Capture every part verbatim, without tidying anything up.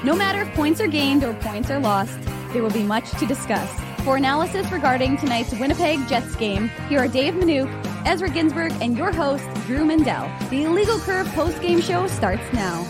No matter if points are gained or points are lost, there will be much to discuss. For analysis regarding tonight's Winnipeg Jets game, here are Dave Minuk, Ezra Ginsburg, and your host, Drew Mindell. The Illegal Curve post-game show starts now.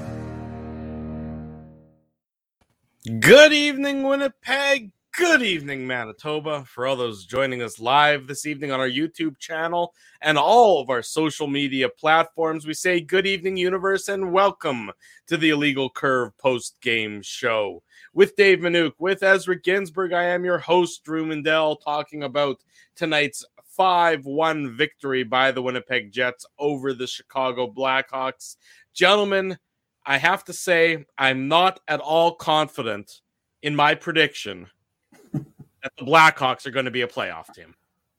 Good evening, Winnipeg. Good evening, Manitoba. For all those joining us live this evening on our YouTube channel and all of our social media platforms, we say good evening, universe, and welcome to the Illegal Curve post-game show. With Dave Minuk, with Ezra Ginsburg, I am your host, Drew Mindell, talking about tonight's five one victory by the Winnipeg Jets over the Chicago Blackhawks. Gentlemen, I have to say, I'm not at all confident in my prediction that the Blackhawks are going to be a playoff team.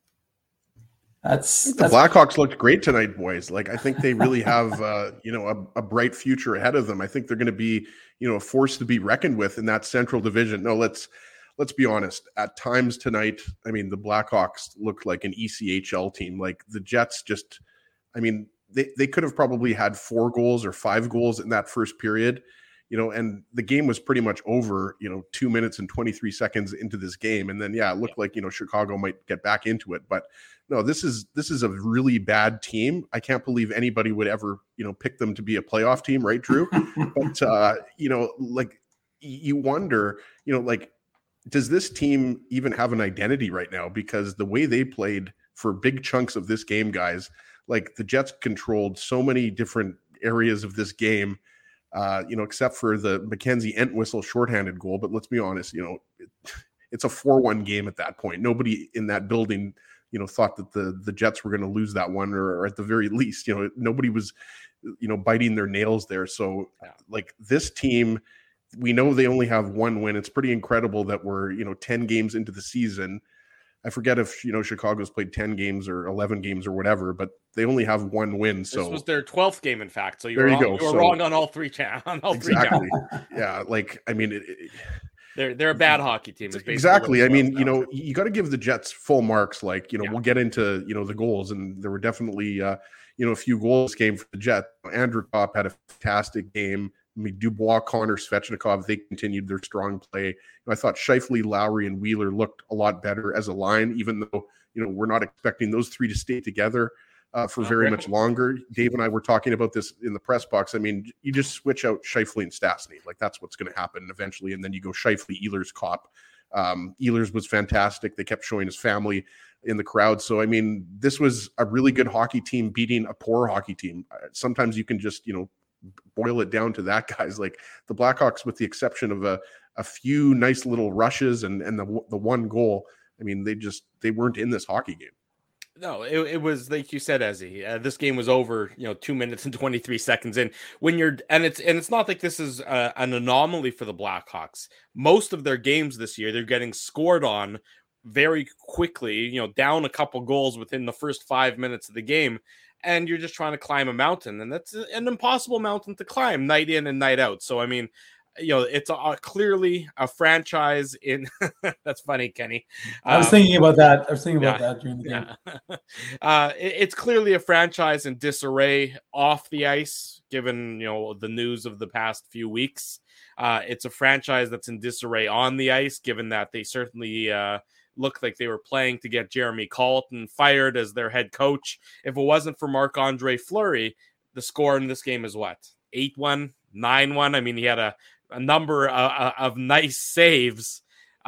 That's, the that's Blackhawks looked great tonight, boys. Like, I think they really have, uh, you know, a, a bright future ahead of them. I think they're going to be, you know, a force to be reckoned with in that Central Division. No, let's let's be honest. At times tonight, I mean, the Blackhawks looked like an E C H L team. Like the Jets, just, I mean, they they could have probably had four goals or five goals in that first period. You know, and the game was pretty much over, you know, two minutes and twenty-three seconds into this game. And then, yeah, it looked like, you know, Chicago might get back into it. But no, this is this is a really bad team. I can't believe anybody would ever, you know, pick them to be a playoff team, right, Drew? But, uh, you know, like you wonder, you know, like, does this team even have an identity right now? Because the way they played for big chunks of this game, guys, like the Jets controlled so many different areas of this game. Uh, you know, except for the Mackenzie Entwistle shorthanded goal. But let's be honest, you know, it, it's a four one game at that point. Nobody in that building, you know, thought that the the Jets were going to lose that one, or, or at the very least, you know, nobody was, you know, biting their nails there. So, like this team, we know they only have one win. It's pretty incredible that we're, you know, ten games into the season. I forget if, you know, Chicago's played ten games or eleven games or whatever, but they only have one win. So this was their twelfth game, in fact. So you there were, you wrong, go. you were so, wrong on all three. Cha- on all exactly. three Yeah. Like, I mean, it, it, they're they're a bad hockey team. Exactly. I mean, you know, you got to give the Jets full marks. Like, you know, yeah. we'll get into, you know, the goals, and there were definitely, uh, you know, a few goals came for the Jets. Andrew Kopp had a fantastic game. I mean, Dubois, Connor, Svechnikov, they continued their strong play. I thought Scheifele, Lowry, and Wheeler looked a lot better as a line, even though, you know, we're not expecting those three to stay together uh, for very okay. much longer. Dave and I were talking about this in the press box. I mean, you just switch out Scheifele and Stastny. Like, that's what's going to happen eventually. And then you go Scheifele, Ehlers, Kopp. Um, Ehlers was fantastic. They kept showing his family in the crowd. So, I mean, this was a really good hockey team beating a poor hockey team. Uh, sometimes you can just, you know, boil it down to that, guys. Like the Blackhawks, with the exception of a, a few nice little rushes and, and the the one goal, I mean, they just they weren't in this hockey game. No, it, it was like you said, Ezzy. Uh, this game was over, you know, two minutes and twenty-three seconds in. When you're and it's and it's not like this is uh, an anomaly for the Blackhawks. Most of their games this year, they're getting scored on very quickly. You know, down a couple goals within the first five minutes of the game. And you're just trying to climb a mountain, and that's an impossible mountain to climb night in and night out. So, I mean, you know, it's a, a clearly a franchise in. That's funny, Kenny. I was um, thinking about that. I was thinking about yeah, that during the game. Yeah. uh, it, it's clearly a franchise in disarray off the ice, given, you know, the news of the past few weeks. Uh, it's a franchise that's in disarray on the ice, given that they certainly. Uh, looked like they were playing to get Jeremy Colleton fired as their head coach. If it wasn't for Marc-Andre Fleury, the score in this game is what? eight one, nine one? I mean, he had a, a number of, of nice saves,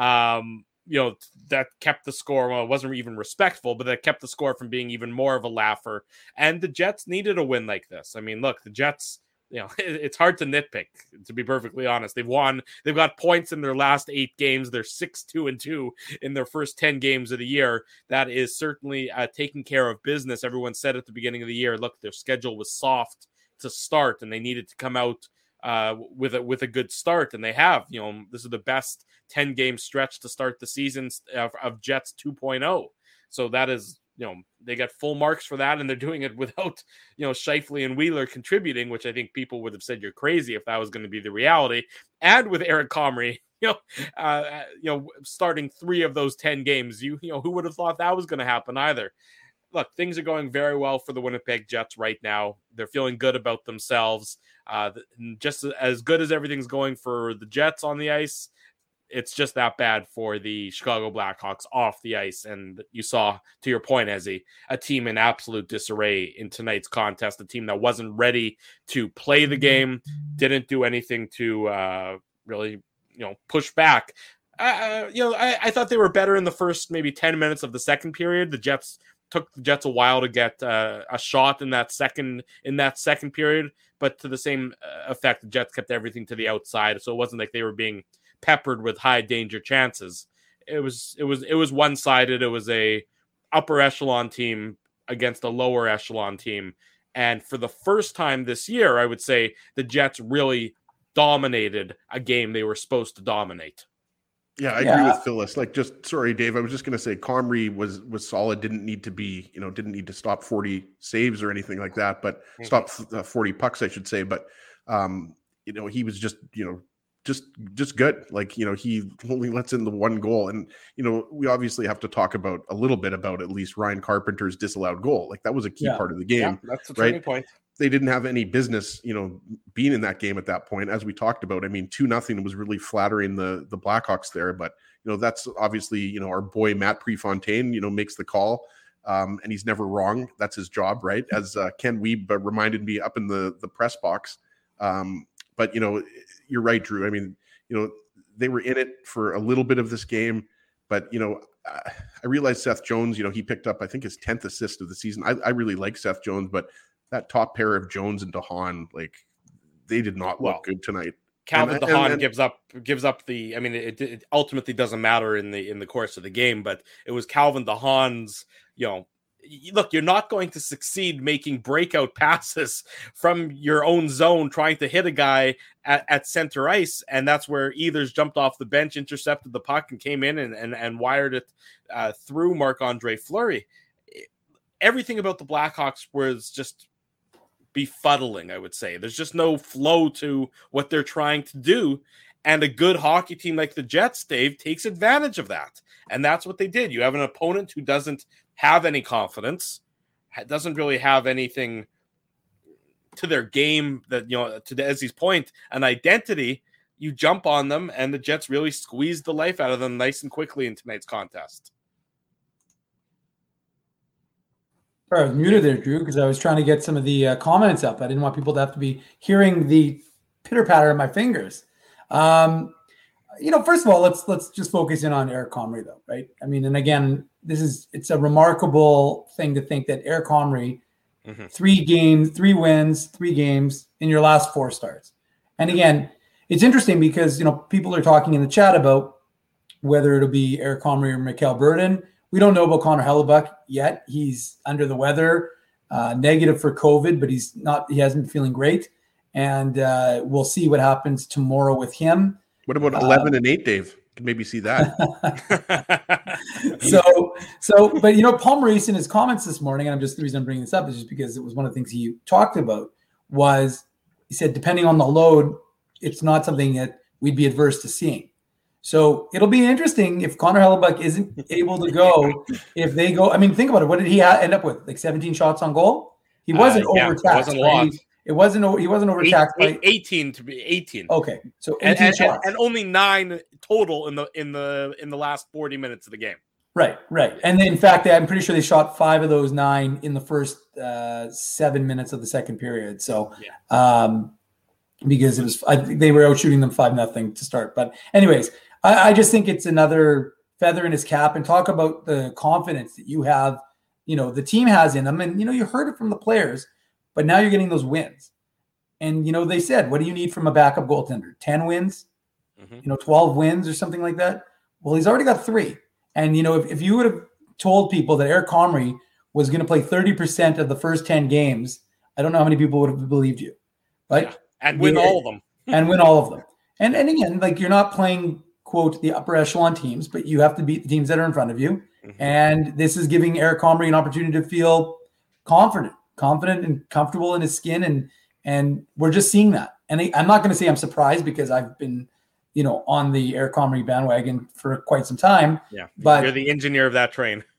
um, you know, that kept the score. Well, it wasn't even respectful, but that kept the score from being even more of a laugher. And the Jets needed a win like this. I mean, look, the Jets... You know, it's hard to nitpick, to be perfectly honest. They've won. They've got points in their last eight games. They're six, two, and two in their first ten games of the year. That is certainly uh, taking care of business. Everyone said at the beginning of the year, look, their schedule was soft to start, and they needed to come out uh, with a with a good start, and they have. You know, this is the best ten-game stretch to start the season of, of Jets two point oh. So that is. You know, they got full marks for that, and they're doing it without, you know, Scheifele and Wheeler contributing, which I think people would have said you're crazy if that was going to be the reality. And with Eric Comrie, you know, uh, you know, starting three of those ten games, you, you know, who would have thought that was going to happen either? look, things are going very well for the Winnipeg Jets right now. They're feeling good about themselves. Uh, just as good as everything's going for the Jets on the ice, it's just that bad for the Chicago Blackhawks off the ice. And you saw, to your point, Ezzy, a team in absolute disarray in tonight's contest, a team that wasn't ready to play the game, didn't do anything to uh, really, you know, push back. Uh, you know, I, I thought they were better in the first maybe ten minutes of the second period. The Jets took the Jets a while to get uh, a shot in that second in that second period, but to the same effect, the Jets kept everything to the outside. So it wasn't like they were being peppered with high danger chances. It was it was it was one sided. It was a upper echelon team against a lower echelon team, and for the first time this year, I would say the Jets really dominated a game they were supposed to dominate. Yeah, I yeah. agree with Phyllis. Like, just sorry, Dave. I was just going to say, Comrie was was solid. Didn't need to be, you know, didn't need to stop forty saves or anything like that. But mm-hmm. stop uh, forty pucks, I should say. But um, you know, he was just, you know, just just good. Like, you know, he only lets in the one goal, and you know, we obviously have to talk about a little bit about at least Ryan Carpenter's disallowed goal. Like, that was a key yeah. part of the game. Yeah, that's the turning right? point. They didn't have any business, you know, being in that game at that point, as we talked about. I mean, two nothing was really flattering the the Blackhawks there, but you know, that's obviously, you know, our boy Matt Prefontaine, you know, makes the call, um, and he's never wrong. That's his job, right? As uh, Ken Wiebe reminded me up in the the press box. Um, but you know, you're right, Drew. I mean, you know, they were in it for a little bit of this game, but you know, I realized Seth Jones, you know, he picked up, I think, his tenth assist of the season. I, I really like Seth Jones, but that top pair of Jones and DeHaan, like, they did not look well, good tonight. Calvin and, DeHaan and, and, gives up gives up the. I mean, it, it ultimately doesn't matter in the in the course of the game, but it was Calvin DeHaan's. You know, look, you're not going to succeed making breakout passes from your own zone, trying to hit a guy at, at center ice, and that's where Ehlers jumped off the bench, intercepted the puck, and came in and and, and wired it uh, through Marc-Andre Fleury. Everything about the Blackhawks was just befuddling, I would say. There's just no flow to what they're trying to do, and a good hockey team like the Jets, Dave, takes advantage of that, and that's what they did. You have an opponent who doesn't have any confidence, doesn't really have anything to their game that, you know, to Ezzy's point, an identity. You jump on them, and the Jets really squeezed the life out of them nice and quickly in tonight's contest. I was muted there, Drew, because I was trying to get some of the uh, comments up. I didn't want people to have to be hearing the pitter patter of my fingers. Um, you know, first of all, let's let's just focus in on Eric Comrie, though, right? I mean, and again, this is it's a remarkable thing to think that Eric Comrie, mm-hmm. three games, three wins, three games in your last four starts. And again, it's interesting because, you know, people are talking in the chat about whether it'll be Eric Comrie or Mikhail Burden. We don't know about Connor Hellebuyck yet. He's under the weather, uh, negative for COVID, but he's not. He hasn't been feeling great, and uh, we'll see what happens tomorrow with him. What about eleven uh, and eight, Dave? Can maybe see that. so, so, but you know, Paul Maurice in his comments this morning, and I'm just the reason I'm bringing this up is just because it was one of the things he talked about. Was he said, depending on the load, it's not something that we'd be adverse to seeing. So it'll be interesting if Connor Hellebuyck isn't able to go. If they go, I mean, think about it. What did he ha- end up with? Like seventeen shots on goal. He wasn't uh, yeah, overtaxed. It wasn't, right? it wasn't. He wasn't overtaxed. Eight, eight, eighteen to be eighteen. Okay, so eighteen and, shots, and, and only nine total in the in the in the last forty minutes of the game. Right, right. And then, in fact, I'm pretty sure they shot five of those nine in the first uh, seven minutes of the second period. So, yeah. um, because it was, I think they were out shooting them five nothing to start. But, anyways. I just think it's another feather in his cap, and talk about the confidence that you have, you know, the team has in them. And, you know, you heard it from the players, but now you're getting those wins. And, you know, they said, what do you need from a backup goaltender? ten wins, mm-hmm. you know, twelve wins or something like that. Well, he's already got three. And, you know, if, if you would have told people that Eric Comrie was going to play thirty percent of the first ten games, I don't know how many people would have believed you. Right? Yeah. And win all of them. and win all of them. And, and again, like, you're not playing, quote, the upper echelon teams, but you have to beat the teams that are in front of you. Mm-hmm. And this is giving Eric Comrie an opportunity to feel confident, confident and comfortable in his skin. And, and we're just seeing that. And I, I'm not going to say I'm surprised because I've been, you know, on the Eric Comrie bandwagon for quite some time. Yeah. But you're the engineer of that train.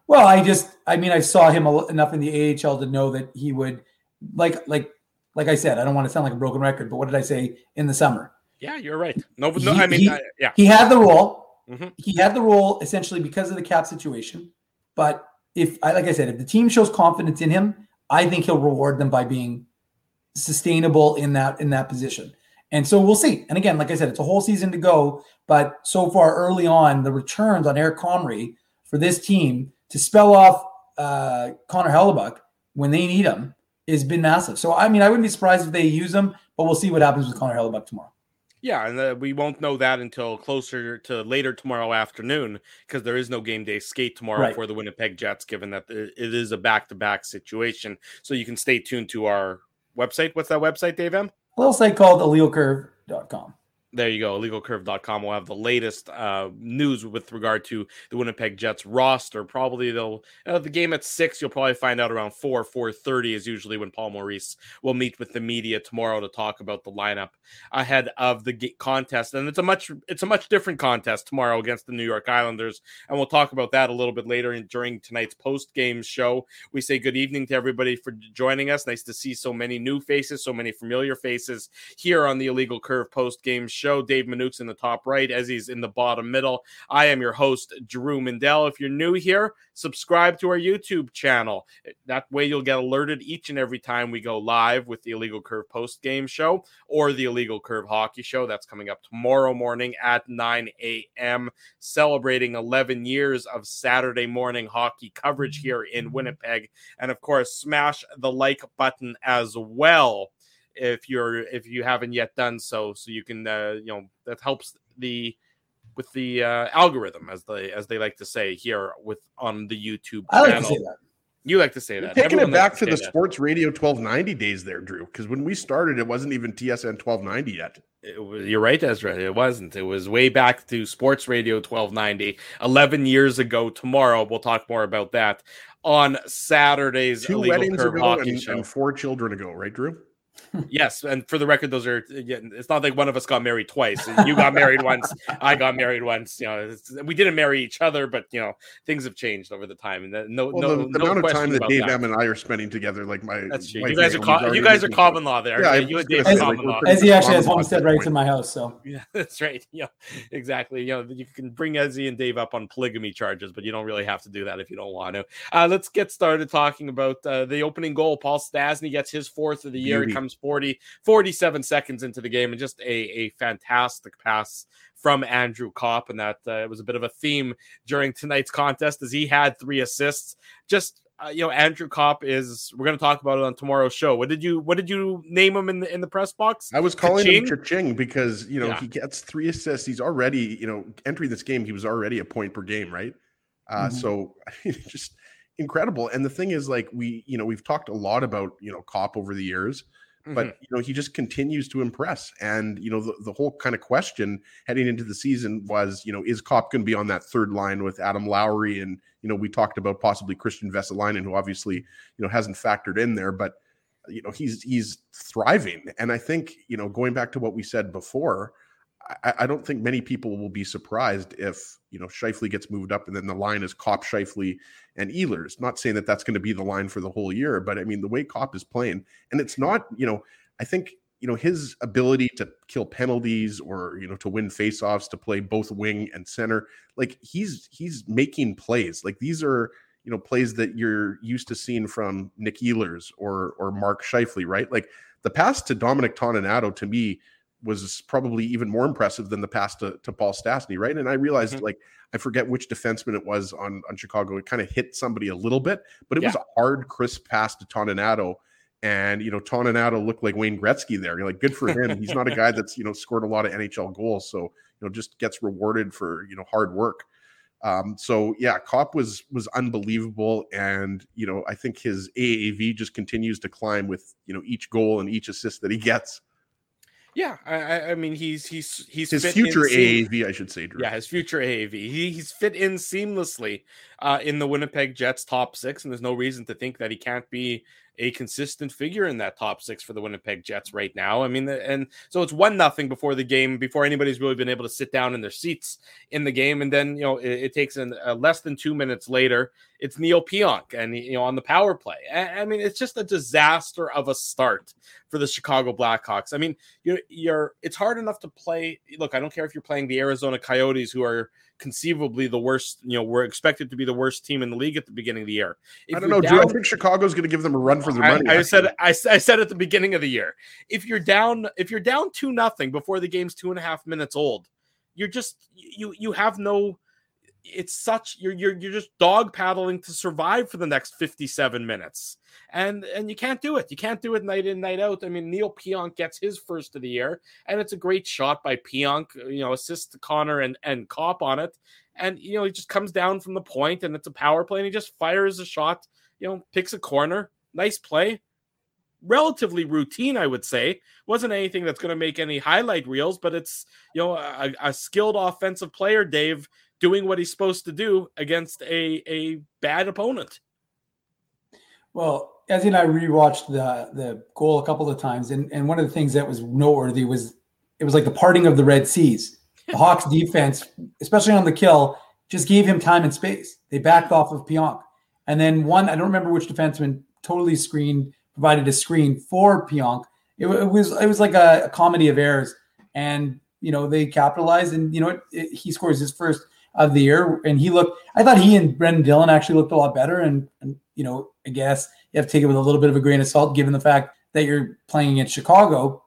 Well, I just, I mean, I saw him enough in the A H L to know that he would, like, like, like I said, I don't want to sound like a broken record, but what did I say in the summer? Yeah, you're right. No, no, He, I mean, he, I, yeah, he had the role. Mm-hmm. He had the role essentially because of the cap situation. But if, I like I said, if the team shows confidence in him, I think he'll reward them by being sustainable in that in that position. And so we'll see. And again, like I said, it's a whole season to go. But so far, early on, the returns on Eric Comrie for this team to spell off uh, Connor Hellebuyck when they need him has been massive. So, I mean, I wouldn't be surprised if they use him, but we'll see what happens with Connor Hellebuyck tomorrow. Yeah, and uh, we won't know that until closer to later tomorrow afternoon because there is no game day skate tomorrow Right. for the Winnipeg Jets, given that it is a back-to-back situation. So you can stay tuned to our website. What's that website, Dave M? A little site called illegal curve dot com. There you go. illegal curve dot com will have the latest uh, news with regard to the Winnipeg Jets roster. Probably they'll uh, the game at six. You'll probably find out around four, four thirty is usually when Paul Maurice will meet with the media tomorrow to talk about the lineup ahead of the g- contest. And it's a much it's a much different contest tomorrow against the New York Islanders. And we'll talk about that a little bit later in, during tonight's post game show. We say good evening to everybody for joining us. Nice to see so many new faces, so many familiar faces here on the Illegal Curve post game show. Dave Manouk's in the top right, Ezzy's in the bottom middle. I am your host, Drew Mindell. If you're new here, subscribe to our YouTube channel. That way you'll get alerted each and every time we go live with the Illegal Curve post-game show or the Illegal Curve hockey show. That's coming up tomorrow morning at nine a.m., celebrating eleven years of Saturday morning hockey coverage here in Winnipeg. And, of course, smash the like button as well if you're if you haven't yet done so, so you can uh, you know that helps the with the uh, algorithm, as they as they like to say here with on the YouTube channel. I like to say that. You like to say You're that. taking Everyone it back likes to say the that. Sports Radio twelve ninety days there, Drew, because when we started, it wasn't even T S N twelve ninety yet. It was, you're right, Ezra. It wasn't. It was way back to Sports Radio twelve ninety, eleven years ago. Tomorrow, we'll talk more about that on Saturday's Two Illegal weddings Curve ago hockey and, show. and four children ago, right, Drew? Yes, and for the record, those are. It's not like one of us got married twice. You got married once, I got married once. You know, it's, we didn't marry each other, but you know, things have changed over the time, and that, no, Well, no, the, the no amount of question time that about Dave that. M and I are spending together, like my That's true. wife You guys are and co- Amy's you already guys are making common fun. law there. Yeah, I you was and gonna Dave are say, like, common we're law. pretty- Ezzy actually has Common law at homestead this rights point. in my house, so Yeah, that's right. Yeah, exactly. You know, you can bring Ezzy and Dave up on polygamy charges, but you don't really have to do that if you don't want to. Uh, let's get started talking about uh, the opening goal. Paul Stastny gets his fourth of the year. Beauty. He comes forty, forty-seven seconds into the game, and just a, a fantastic pass from Andrew Kopp. And that uh, it was a bit of a theme during tonight's contest as he had three assists. Just Uh, you know, Andrew Kopp is. We're going to talk about it on tomorrow's show. What did you What did you name him in the in the press box? I was calling Ka-ching? him Cha-ching because, you know, Yeah. he gets three assists. He's already, you know, entering this game, he was already a point per game, right? Uh, Mhm. So just incredible. And the thing is, like, we, you know, we've talked a lot about, you know, Kopp over the years, but, Mhm. you know, he just continues to impress. And, you know, the, the whole kind of question heading into the season was, you know, is Kopp going to be on that third line with Adam Lowry? And, you know, we talked about possibly Christian Vesalainen, who obviously, you know, hasn't factored in there, but, you know, he's, he's thriving. And I think, you know, going back to what we said before, I, I don't think many people will be surprised if, you know, Scheifele gets moved up and then the line is Kopp, Scheifele, and Ehlers. Not saying that that's going to be the line for the whole year, but I mean, the way Kopp is playing, and it's not, you know, I think, you know, his ability to kill penalties or, you know, to win faceoffs, to play both wing and center, like he's, he's making plays. Like these are, you know, plays that you're used to seeing from Nick Ehlers or, or Mark Scheifele, right? Like the pass to Dominic Toninato to me was probably even more impressive than the pass to, to Paul Stastny, right? And I realized, Mhm. like, I forget which defenseman it was on, on Chicago. It kind of hit somebody a little bit, but it Yeah. was a hard, crisp pass to Toninato. And, you know, Toninato looked like Wayne Gretzky there. You're like, good for him. He's not a guy that's, you know, scored a lot of N H L goals. So, you know, just gets rewarded for, you know, hard work. Um, so yeah, Kopp was, was unbelievable. And, you know, I think his A A V just continues to climb with, you know, each goal and each assist that he gets. Yeah, I, I- I mean, he's he's he's His fit future in A A V, I should say, Drew. Yeah, his future A A V. He, he's fit in seamlessly uh, in the Winnipeg Jets top six, and there's no reason to think that he can't be, a consistent figure in that top six for the Winnipeg Jets right now. I mean, and so it's one nothing before the game, before anybody's really been able to sit down in their seats in the game. And then, you know, it, it takes an, uh, less than two minutes later, it's Neil Pionk and, you know, on the power play. I, I mean, it's just a disaster of a start for the Chicago Blackhawks. I mean, you're, you're, it's hard enough to play. Look, I don't care if you're playing the Arizona Coyotes, who are conceivably the worst, you know, we're expected to be the worst team in the league at the beginning of the year. If I don't know, down, Drew. I think Chicago's going to give them a run for their money. I, I said, I, I said at the beginning of the year, if you're down, if you're down two nothing before the game's two and a half minutes old, you're just you you have no. It's such you're you're you're just dog paddling to survive for the next fifty-seven minutes, and and you can't do it. You can't do it night in, night out. I mean, Neil Pionk gets his first of the year, and it's a great shot by Pionk. You know, assist to Connor and and Kopp on it, and you know he just comes down from the point, and it's a power play, and he just fires a shot. You know, picks a corner, nice play, relatively routine, I would say. Wasn't anything that's going to make any highlight reels, but it's you know a, a skilled offensive player, Dave, doing what he's supposed to do against a, a bad opponent. Well, Ezzy and I rewatched the the goal a couple of times, and, and one of the things that was noteworthy was it was like the parting of the Red Seas. The Hawks defense, especially on the kill, just gave him time and space. They backed off of Pionk. And then one, I don't remember which defenseman totally screened, provided a screen for Pionk. It, it was it was like a, a comedy of errors. And, you know, they capitalized, and, you know, it, it, he scores his first of the year, and he looked, I thought he and Brendan Dillon actually looked a lot better. And, and, you know, I guess you have to take it with a little bit of a grain of salt, given the fact that you're playing against Chicago,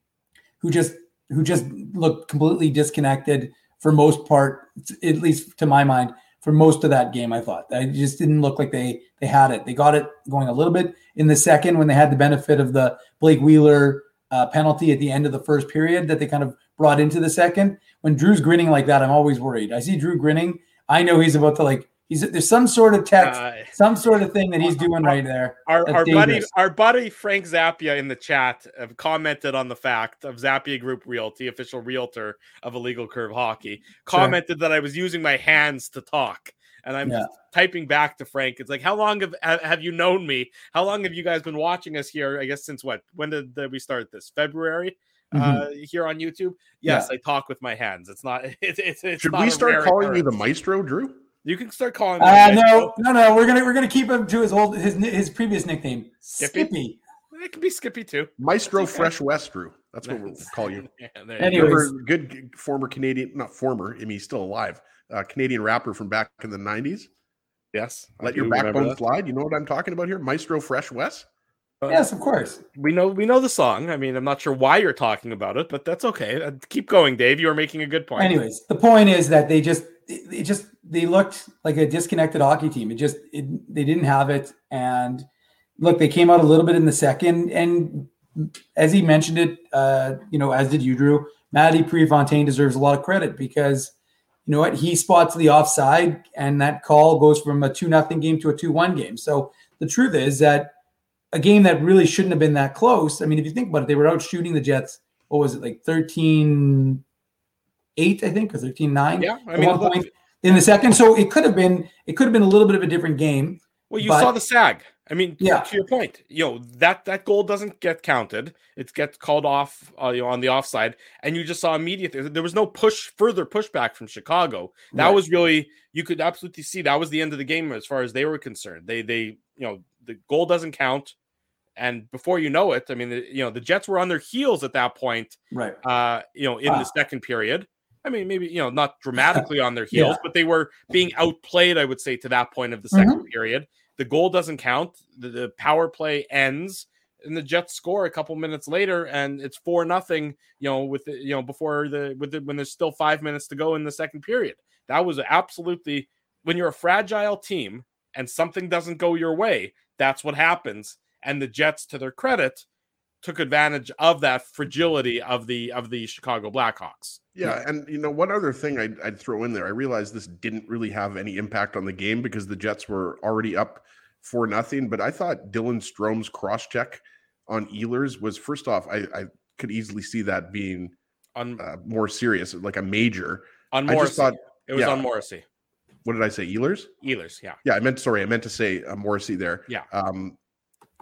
who just, who just looked completely disconnected for most part, at least to my mind, for most of that game. I thought it just didn't look like they, they had it. They got it going a little bit in the second when they had the benefit of the Blake Wheeler uh, penalty at the end of the first period that they kind of brought into the second. When Drew's grinning like that, I'm always worried. I see Drew grinning. I know he's about to like, he's there's some sort of text, uh, some sort of thing that he's doing right there. Our, our buddy, our buddy Frank Zappia in the chat have commented on the fact of Zappia Group Realty, official realtor of Illegal Curve Hockey, commented sure. that I was using my hands to talk. And I'm yeah. typing back to Frank. It's like, how long have have you known me? How long have you guys been watching us here? I guess since what? When did, did we start this? February? Mm-hmm. Uh, here on YouTube, yes, yeah. I talk with my hands. It's not. It's it's. it's Should not we start calling occurrence. you the Maestro, Drew? You can start calling me. Uh, no, no, no. We're gonna we're gonna keep him to his old his his previous nickname, Skippy. Skippy. It could be Skippy too. Maestro okay. Fresh West, Drew. That's what we'll call you. yeah, Anyways, you good former Canadian, not former. I mean, he's still alive. Uh, Canadian rapper from back in the nineties. Yes, let your backbone slide. You know what I'm talking about here, Maestro Fresh West. Yes, of course. We know we know the song. I mean, I'm not sure why you're talking about it, but that's okay. Uh, keep going, Dave. You are making a good point. Anyways, the point is that they just it just they looked like a disconnected hockey team. It just it, they didn't have it. And look, they came out a little bit in the second, and as he mentioned it, uh, you know, as did you, Drew, Matty Prefontaine deserves a lot of credit because you know what, he spots the offside, and that call goes from a two nothing game to a two one game. So the truth is that a game that really shouldn't have been that close. I mean, if you think about it, they were out shooting the Jets. What was it, like thirteen eight, I think, or thirteen nine? Yeah, I mean, one point in the second. So it could have been, it could have been a little bit of a different game. Well, you but, saw the sag. I mean, yeah. to your point, you know, that that goal doesn't get counted. It gets called off, uh, you know, on the offside, and you just saw immediately there was no push, further pushback from Chicago. That right. was really, you could absolutely see that was the end of the game as far as they were concerned. They, they, you know, the goal doesn't count. And before you know it, I mean, the, you know, the Jets were on their heels at that point, right? Uh, you know, in wow. the second period. I mean, maybe, you know, not dramatically on their heels, yeah. but they were being outplayed, I would say, to that point of the second mm-hmm. period. The goal doesn't count. The, the power play ends, and the Jets score a couple minutes later, and it's four nothing. You know, with the, you know before the with the, when there's still five minutes to go in the second period. That was absolutely, when you're a fragile team and something doesn't go your way, that's what happens. And the Jets, to their credit, took advantage of that fragility of the of the Chicago Blackhawks. Yeah, and you know, one other thing I'd, I'd throw in there, I realized this didn't really have any impact on the game because the Jets were already up four nothing. But I thought Dylan Strome's cross check on Ehlers was, first off, I, I could easily see that being on uh, more serious, like a major. On Morrissey. I just thought it was yeah. on Morrissey. What did I say? Ehlers? Ehlers, yeah. Yeah, I meant sorry, I meant to say uh, Morrissey there. Yeah. Um,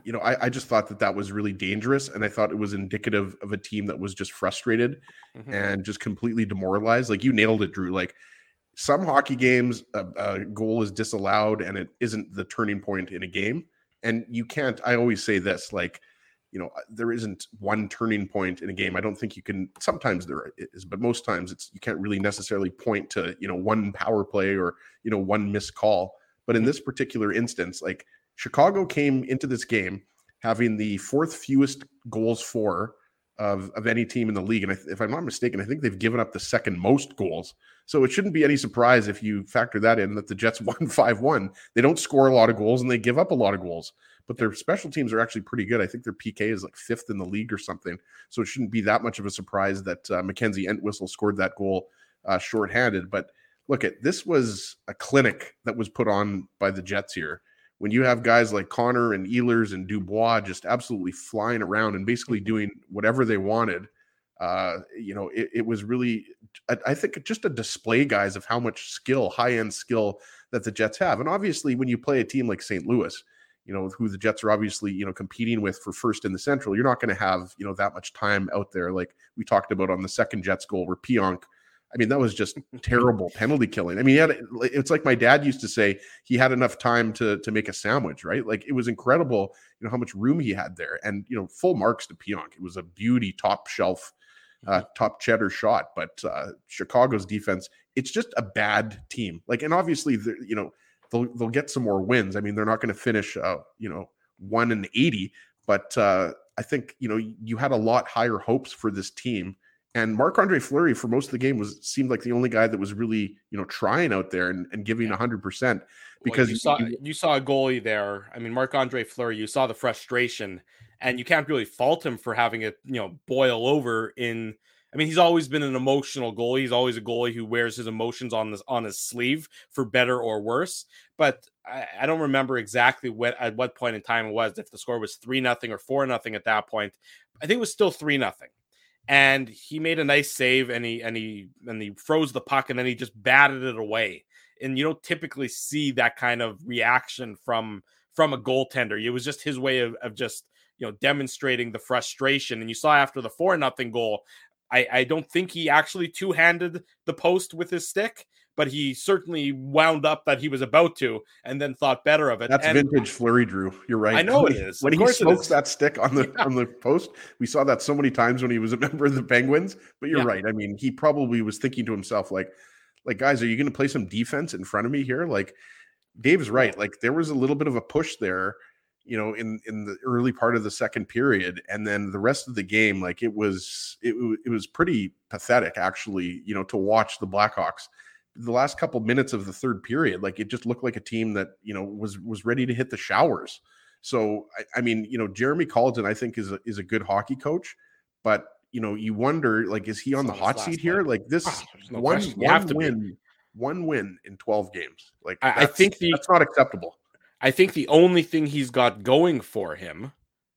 you know, I, I just thought that that was really dangerous. And I thought it was indicative of a team that was just frustrated mm-hmm. and just completely demoralized. Like you nailed it, Drew. Like some hockey games, a, a goal is disallowed and it isn't the turning point in a game. And you can't, I always say this, like, you know, there isn't one turning point in a game. I don't think you can, sometimes there is, but most times it's, you can't really necessarily point to, you know, one power play or, you know, one missed call. But in this particular instance, like Chicago came into this game having the fourth fewest goals for of, of any team in the league. And if I'm not mistaken, I think they've given up the second most goals. So it shouldn't be any surprise if you factor that in, that the Jets won five one. They don't score a lot of goals and they give up a lot of goals. But their special teams are actually pretty good. I think their P K is like fifth in the league or something. So it shouldn't be that much of a surprise that uh, Mackenzie Entwistle scored that goal uh, shorthanded. But look, at this was a clinic that was put on by the Jets here. When you have guys like Connor and Ehlers and Dubois just absolutely flying around and basically doing whatever they wanted, uh, you know, it, it was really, I, I think, just a display, guys, of how much skill, high-end skill that the Jets have. And obviously, when you play a team like Saint Louis, you know, who the Jets are obviously, you know, competing with for first in the Central, you're not going to have, you know, that much time out there. Like we talked about on the second Jets goal where Pionk, I mean, that was just terrible penalty killing. I mean, he had, it's like my dad used to say, he had enough time to, to make a sandwich, right? Like it was incredible, you know, how much room he had there, and, you know, full marks to Pionk. It was a beauty, top shelf, uh, top cheddar shot, but uh, Chicago's defense, it's just a bad team. Like, and obviously, you know, They'll, they'll get some more wins. I mean, they're not going to finish, uh, you know, one and eighty, but uh, I think, you know, you had a lot higher hopes for this team. And Marc-Andre Fleury for most of the game was seemed like the only guy that was really, you know, trying out there and, and giving one hundred percent. Because well, you saw you, you saw a goalie there. I mean, Marc-Andre Fleury, you saw the frustration, and you can't really fault him for having it, you know, boil over in. I mean, he's always been an emotional goalie. He's always a goalie who wears his emotions on this on his sleeve, for better or worse. But I, I don't remember exactly what at what point in time it was, if the score was three nothing or four nothing at that point. I think it was still three nothing, and he made a nice save, and he and he and he froze the puck, and then he just batted it away. And you don't typically see that kind of reaction from from a goaltender. It was just his way of, of just, you know, demonstrating the frustration. And you saw after the four nothing goal, I, I don't think he actually two-handed the post with his stick, but he certainly wound up that he was about to, and then thought better of it. That's and vintage Fleury, Drew. You're right. I know when it he, is. When of he smokes is. that stick on the yeah. on the post, we saw that so many times when he was a member of the Penguins. But you're yeah. right. I mean, he probably was thinking to himself, like, like guys, are you going to play some defense in front of me here? Like, Dave's right. Like, there was a little bit of a push there, you know, in, in the early part of the second period. And then the rest of the game, like it was, it, it was pretty pathetic actually, you know, to watch the Blackhawks the last couple minutes of the third period. Like it just looked like a team that, you know, was, was ready to hit the showers. So, I, I mean, you know, Jeremy Colleton, I think is a, is a good hockey coach, but you know, you wonder, like, is he on the hot seat here? Like this oh, no one, one win, be. one win in twelve games. Like I, I think the, that's not acceptable. I think the only thing he's got going for him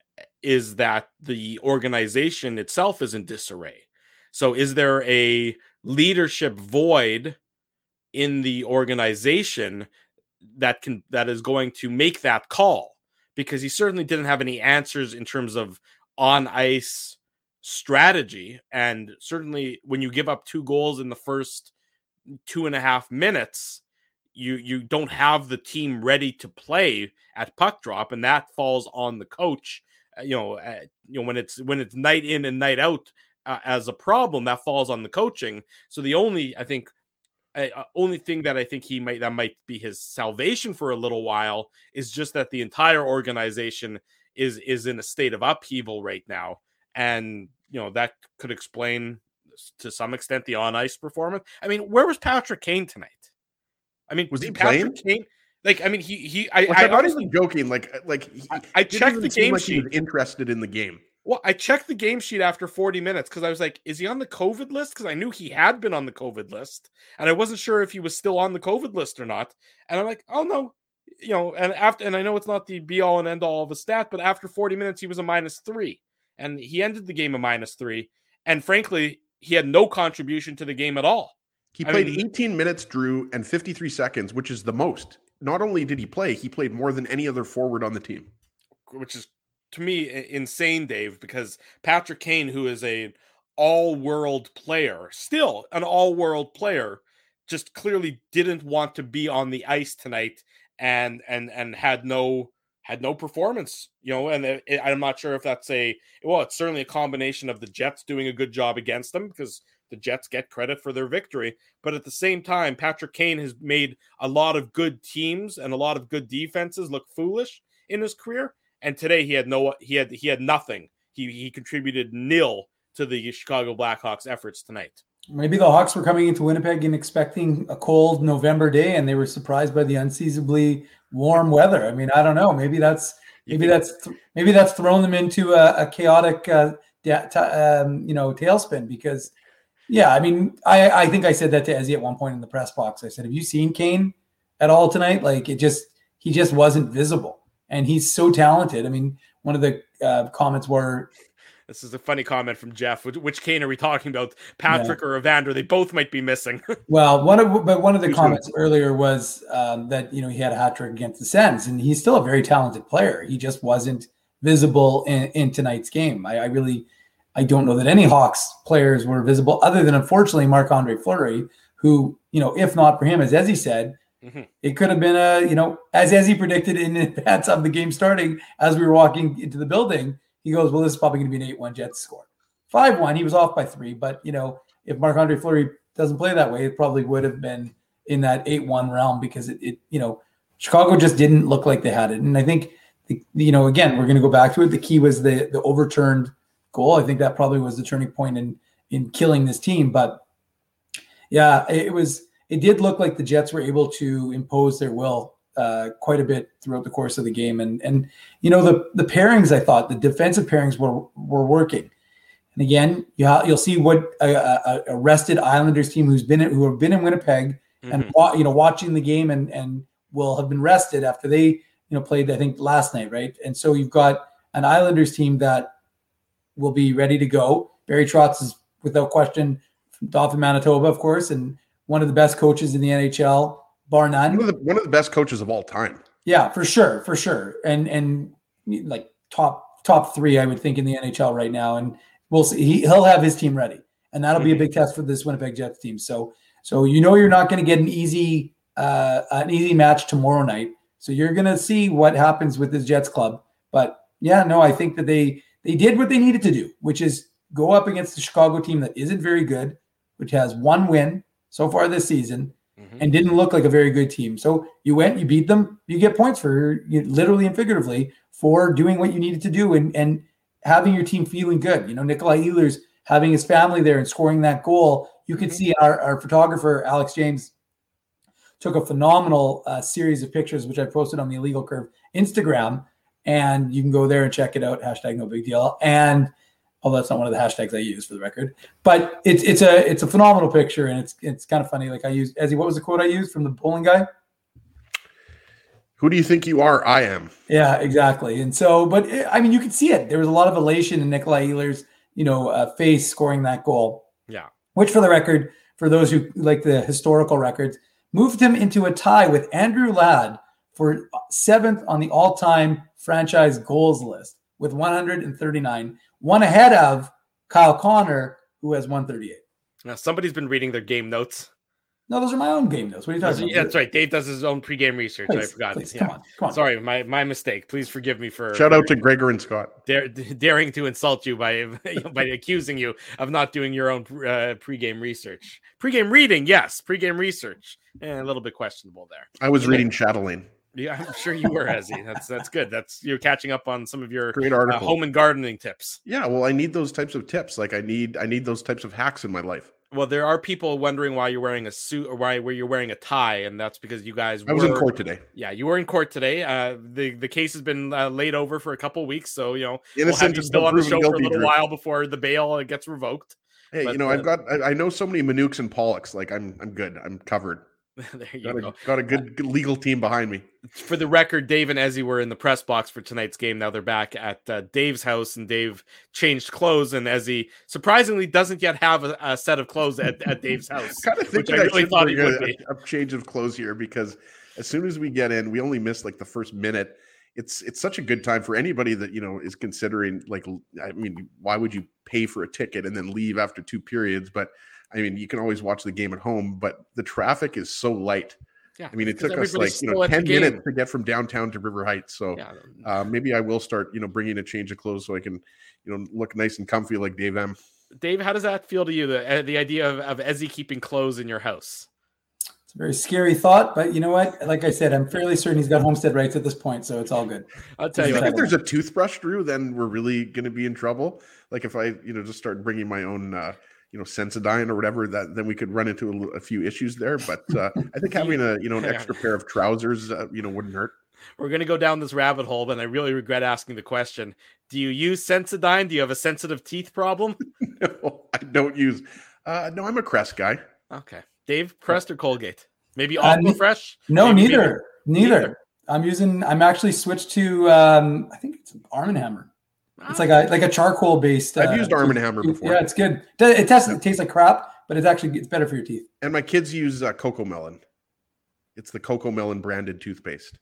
is that the organization itself is in disarray. So is there a leadership void in the organization that can that is going to make that call? Because he certainly didn't have any answers in terms of on-ice strategy. And certainly when you give up two goals in the first two and a half minutes, you you don't have the team ready to play at puck drop, and that falls on the coach. Uh, you know, uh, you know when it's when it's night in and night out uh, as a problem, that falls on the coaching. So the only I think uh, only thing that I think he might that might be his salvation for a little while is just that the entire organization is is in a state of upheaval right now, and you know that could explain to some extent the on ice performance. I mean, where was Patrick Kane tonight? I mean, was he Patrick playing? Kane, like, I mean, he he. I, like, I I'm not honestly, even joking. Like, like he, I, I checked the game like sheet. He was interested in the game. Well, I checked the game sheet after forty minutes because I was like, is he on the COVID list? Because I knew he had been on the COVID list, and I wasn't sure if he was still on the COVID list or not. And I'm like, oh no, you know. And after, and I know it's not the be all and end all of a stat, but after forty minutes, he was a minus three, and he ended the game a minus three. And frankly, he had no contribution to the game at all. He played I mean, eighteen minutes, Drew, and fifty-three seconds, which is the most. Not only did he play, he played more than any other forward on the team. Which is to me insane, Dave, because Patrick Kane, who is a all-world player, still an all-world player, just clearly didn't want to be on the ice tonight, and and and had no had no performance, you know. And it, it, I'm not sure if that's a well, it's certainly a combination of the Jets doing a good job against them, because the Jets get credit for their victory, but at the same time, Patrick Kane has made a lot of good teams and a lot of good defenses look foolish in his career. And today he had no he had he had nothing. He he contributed nil to the Chicago Blackhawks efforts tonight. Maybe the Hawks were coming into Winnipeg and expecting a cold November day, and they were surprised by the unseasonably warm weather. I mean, I don't know. Maybe that's maybe that's maybe that's thrown them into a, a chaotic, uh, um, you know, tailspin. Because, yeah, I mean, I, I think I said that to Ezzy at one point in the press box. I said, "Have you seen Kane at all tonight? Like, it just he just wasn't visible, and he's so talented." I mean, one of the uh, comments were. This is a funny comment from Jeff. Which, which Kane are we talking about? Patrick yeah. or Evander? They both might be missing. Well, one of but one of the Who's comments good? earlier was um, that, you know, he had a hat trick against the Sens, and he's still a very talented player. He just wasn't visible in, in tonight's game. I, I really, I don't know that any Hawks players were visible, other than unfortunately Marc-Andre Fleury, who, you know, if not for him, as Ezzy said, mm-hmm. it could have been a, you know, as Ezzy predicted in advance of the game starting, as we were walking into the building. He goes, well, this is probably going to be an eight one Jets score. five one, he was off by three. But, you know, if Marc-Andre Fleury doesn't play that way, it probably would have been in that eight one realm, because, it, it, you know, Chicago just didn't look like they had it. And I think, the, you know, again, we're going to go back to it. The key was the the overturned goal. I think that probably was the turning point in in killing this team. But, yeah, it was it did look like the Jets were able to impose their will Uh, quite a bit throughout the course of the game. And, and you know, the the pairings, I thought, the defensive pairings were were working. And again, you ha- you'll see what a, a, a rested Islanders team who's been in, who have been in Winnipeg mm-hmm. and, wa- you know, watching the game and, and will have been rested after they, you know, played, I think, last night, right? And so you've got an Islanders team that will be ready to go. Barry Trotz is, without question, from Dauphin, Manitoba, of course, and one of the best coaches in the N H L. Bar none. One of, the, one of the best coaches of all time. Yeah, for sure, for sure. And and like top top three, I would think, in the N H L right now. And we'll see. He, he'll have his team ready. And that'll mm-hmm. be a big test for this Winnipeg Jets team. So so you know you're not going to get an easy uh, an easy match tomorrow night. So you're going to see what happens with this Jets club. But yeah, no, I think that they they did what they needed to do, which is go up against the Chicago team that isn't very good, which has one win so far this season. Mm-hmm. And didn't look like a very good team. So you went, you beat them, you get points for you, literally and figuratively, for doing what you needed to do and, and having your team feeling good. You know, Nikolai Ehlers having his family there and scoring that goal. You could mm-hmm. see our, our photographer, Alex James, took a phenomenal uh, series of pictures, which I posted on the Illegal Curve Instagram. And you can go there and check it out. Hashtag no big deal. And although that's not one of the hashtags I use, for the record, but it's it's a it's a phenomenal picture, and it's it's kind of funny. Like I used, Ezzy, what was the quote I used from the bowling guy? Who do you think you are? I am. Yeah, exactly. And so, but it, I mean, you could see it. There was a lot of elation in Nikolai Ehlers, you know, uh, face scoring that goal. Yeah. Which, for the record, for those who like the historical records, moved him into a tie with Andrew Ladd for seventh on the all-time franchise goals list with one hundred thirty-nine. One ahead of Kyle Connor, who has one thirty-eight. Now, somebody's been reading their game notes. No, those are my own game notes. What are you talking that's, about? That's right. Dave does his own pregame research. Please, I forgot. Please, yeah. Come on, come on. Sorry, my, my mistake. Please forgive me for shout out to Gregor and Scott dare, daring to insult you by by accusing you of not doing your own uh, pregame research. Pregame reading, yes. Pregame research, eh, a little bit questionable there. I was okay. reading Chatelaine. Yeah, I'm sure you were, Ezzy. That's that's good. That's you're catching up on some of your great article. Uh, home and gardening tips. Yeah, well, I need those types of tips. Like I need I need those types of hacks in my life. Well, there are people wondering why you're wearing a suit or why where you're wearing a tie, and that's because you guys. Were, I was in court today. Yeah, you were in court today. Uh, the the case has been uh, laid over for a couple of weeks, so you know Innocent we'll have you still on the show for a little Drew. while before the bail gets revoked. Hey, but, you know, uh, I've got I, I know so many Manooks and Pollocks. Like I'm I'm good. I'm covered. There you got go. A, got a good, good legal team behind me. For the record, Dave and Ezzy were in the press box for tonight's game. Now they're back at uh, Dave's house, and Dave changed clothes, and Ezzy surprisingly doesn't yet have a, a set of clothes at, at Dave's house. Kind of think which I really thought he would a, be. A change of clothes here, because as soon as we get in, we only miss like the first minute. it's it's such a good time for anybody that, you know, is considering, like, I mean, why would you pay for a ticket and then leave after two periods? But I mean, you can always watch the game at home, but the traffic is so light. Yeah, I mean, it took us like, you know, ten minutes to get from downtown to River Heights. So yeah. uh, maybe I will start, you know, bringing a change of clothes so I can, you know, look nice and comfy like Dave M. Dave, how does that feel to you? The, the idea of, of Ezzy keeping clothes in your house? It's a very scary thought, but you know what? Like I said, I'm fairly certain he's got homestead rights at this point, so it's all good. I'll tell you what, if there's a toothbrush, Drew, then we're really going to be in trouble. Like if I, you know, just start bringing my own, uh, you know, Sensodyne or whatever, that then we could run into a, a few issues there. But uh, I think having a, you know, an extra pair of trousers, uh, you know, wouldn't hurt. We're going to go down this rabbit hole, but I really regret asking the question. Do you use Sensodyne? Do you have a sensitive teeth problem? No, I don't use. Uh, no, I'm a Crest guy. Okay. Dave, Crest or Colgate? Maybe Aquafresh? Uh, no, maybe, neither. Maybe, neither. Neither. I'm using, I'm actually switched to, um, I think it's Arm and Hammer. It's like a like a charcoal based. I've uh, used Arm and Hammer before. Yeah, it's good. It, tests, it tastes like crap, but it's actually it's better for your teeth. And my kids use uh, Coco Melon. It's the Coco Melon branded toothpaste.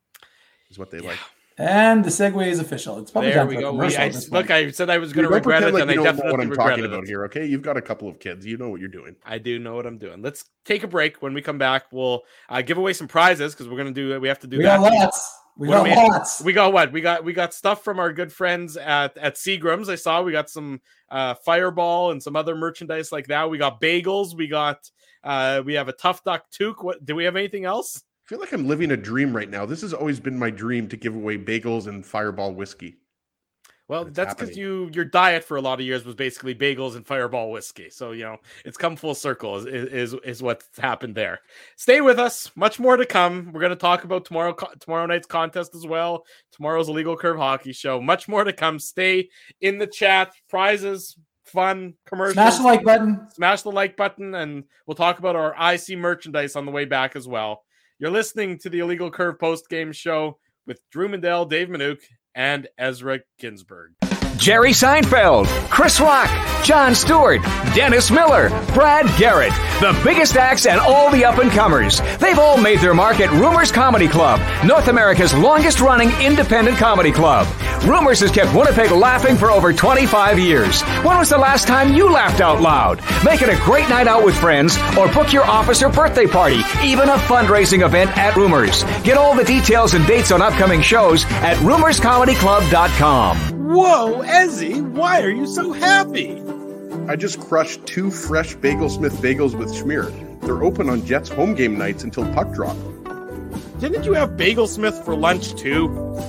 Is what they yeah. like. And the segue is official. It's probably there we go. We, I, look, I said I was going to regret it, like and I definitely know what I'm talking it. about here. Okay, you've got a couple of kids. You know what you're doing. I do know what I'm doing. Let's take a break. When we come back, we'll uh, give away some prizes because we're going to do. We have to do. We that. got lots. We what got we, lots. We got what? We got we got stuff from our good friends at at Seagram's. I saw we got some uh, Fireball and some other merchandise like that. We got bagels. We got uh, we have a Tough Duck toque. What do we have? Anything else? I feel like I'm living a dream right now. This has always been my dream to give away bagels and Fireball whiskey. Well, that's because you your diet for a lot of years was basically bagels and Fireball whiskey. So, you know, it's come full circle is is, is what's happened there. Stay with us. Much more to come. We're going to talk about tomorrow tomorrow night's contest as well. Tomorrow's Illegal Curve Hockey Show. Much more to come. Stay in the chat. Prizes, fun, commercials. Smash the like button. Smash the like button, and we'll talk about our I C merchandise on the way back as well. You're listening to the Illegal Curve post-game show with Drew Mandel, Dave Minuk, and Ezra Ginsburg. Jerry Seinfeld, Chris Rock, Jon Stewart, Dennis Miller, Brad Garrett, the biggest acts and all the up-and-comers. They've all made their mark at Rumors Comedy Club, North America's longest-running independent comedy club. Rumors has kept Winnipeg laughing for over twenty-five years. When was the last time you laughed out loud? Make it a great night out with friends or book your office or birthday party, even a fundraising event at Rumors. Get all the details and dates on upcoming shows at rumors comedy club dot com. Whoa, Ezzy, why are you so happy? I just crushed two fresh Bagel Smith bagels with schmear. They're open on Jets home game nights until puck drop. Didn't you have Bagel Smith for lunch too?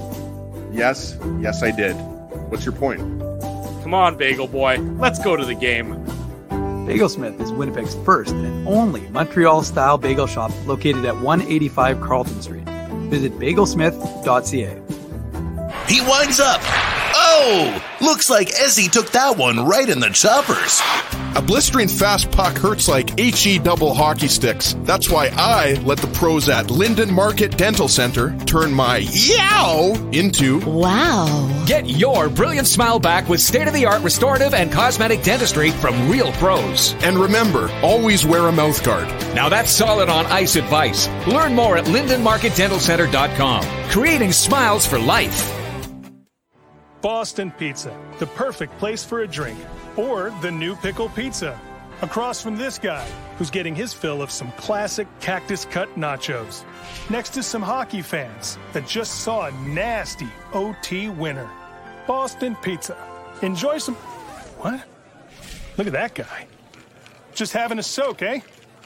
Yes, yes I did. What's your point? Come on, Bagel Boy, let's go to the game. Bagel Smith is Winnipeg's first and only Montreal-style bagel shop located at one eighty-five Carlton Street. Visit bagel smith dot c a. He winds up. Oh! Looks like Ezzy took that one right in the choppers. A blistering fast puck hurts like H E double hockey sticks. That's why I let the pros at Linden Market Dental Center turn my yow into wow. Get your brilliant smile back with state-of-the-art restorative and cosmetic dentistry from real pros. And remember, always wear a mouth guard. Now that's solid on ice advice. Learn more at linden market dental center dot com. Creating smiles for life. Boston Pizza, the perfect place for a drink. Or the new pickle pizza. Across from this guy, who's getting his fill of some classic cactus cut nachos. Next to some hockey fans that just saw a nasty O T winner. Boston Pizza. Enjoy some... What? Look at that guy. Just having a soak, eh?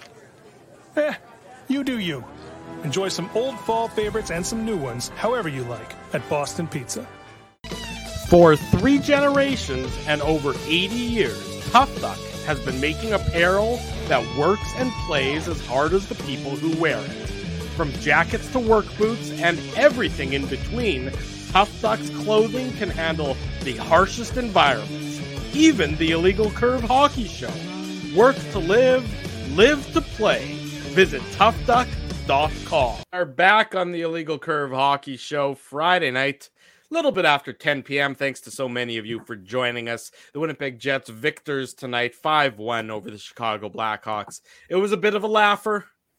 Eh, you do you. Enjoy some old fall favorites and some new ones, however you like, at Boston Pizza. For three generations and over eighty years, Tough Duck has been making apparel that works and plays as hard as the people who wear it. From jackets to work boots and everything in between, Tough Duck's clothing can handle the harshest environments, even the Illegal Curve Hockey Show. Work to live, live to play. Visit tough duck dot com. We're back on the Illegal Curve Hockey Show Friday night. A little bit after ten p.m. Thanks to so many of you for joining us. The Winnipeg Jets victors tonight, five one over the Chicago Blackhawks. It was a bit of a laugher,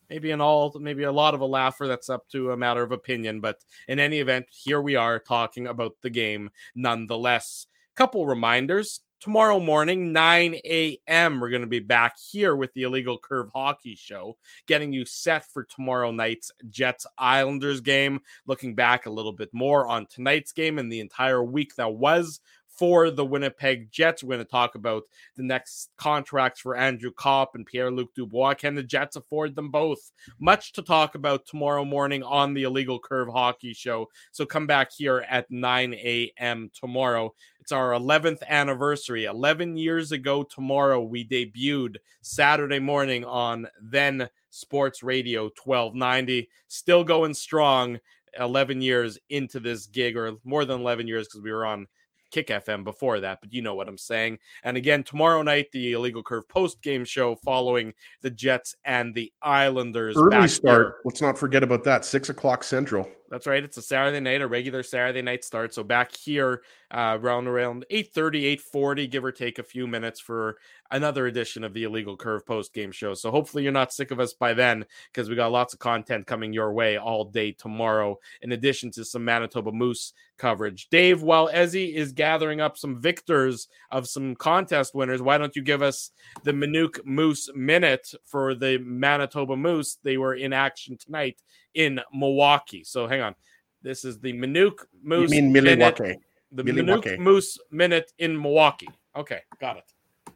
maybe an all, maybe a lot of a laugher. That's up to a matter of opinion. But in any event, here we are talking about the game nonetheless. Couple reminders. Tomorrow morning, nine a.m., we're going to be back here with the Illegal Curve Hockey Show, getting you set for tomorrow night's Jets-Islanders game, looking back a little bit more on tonight's game and the entire week that was for the Winnipeg Jets. We're going to talk about the next contracts for Andrew Kopp and Pierre-Luc Dubois. Can the Jets afford them both? Much to talk about tomorrow morning on the Illegal Curve Hockey Show. So come back here at nine a.m. tomorrow. It's our eleventh anniversary. eleven years ago tomorrow, we debuted Saturday morning on then Sports Radio twelve ninety. Still going strong eleven years into this gig, or more than eleven years because we were on Kick F M before that, but you know what I'm saying. And again, tomorrow night, the Illegal Curve post-game show following the Jets and the Islanders. Early start. Here. Let's not forget about that. Six o'clock Central. That's right. It's a Saturday night, a regular Saturday night start. So back here uh, around around eight thirty, eight forty, give or take a few minutes for another edition of the Illegal Curve post-game show. So hopefully you're not sick of us by then, because we got lots of content coming your way all day tomorrow, in addition to some Manitoba Moose coverage. Dave, while Ezzy is gathering up some victors of some contest winners, why don't you give us the Minuk Moose Minute for the Manitoba Moose? They were in action tonight in Milwaukee. So hang on. This is the Minuk Moose you mean Minute. Milwaukee. The Milwaukee. Minuk Moose Minute in Milwaukee. Okay, got it.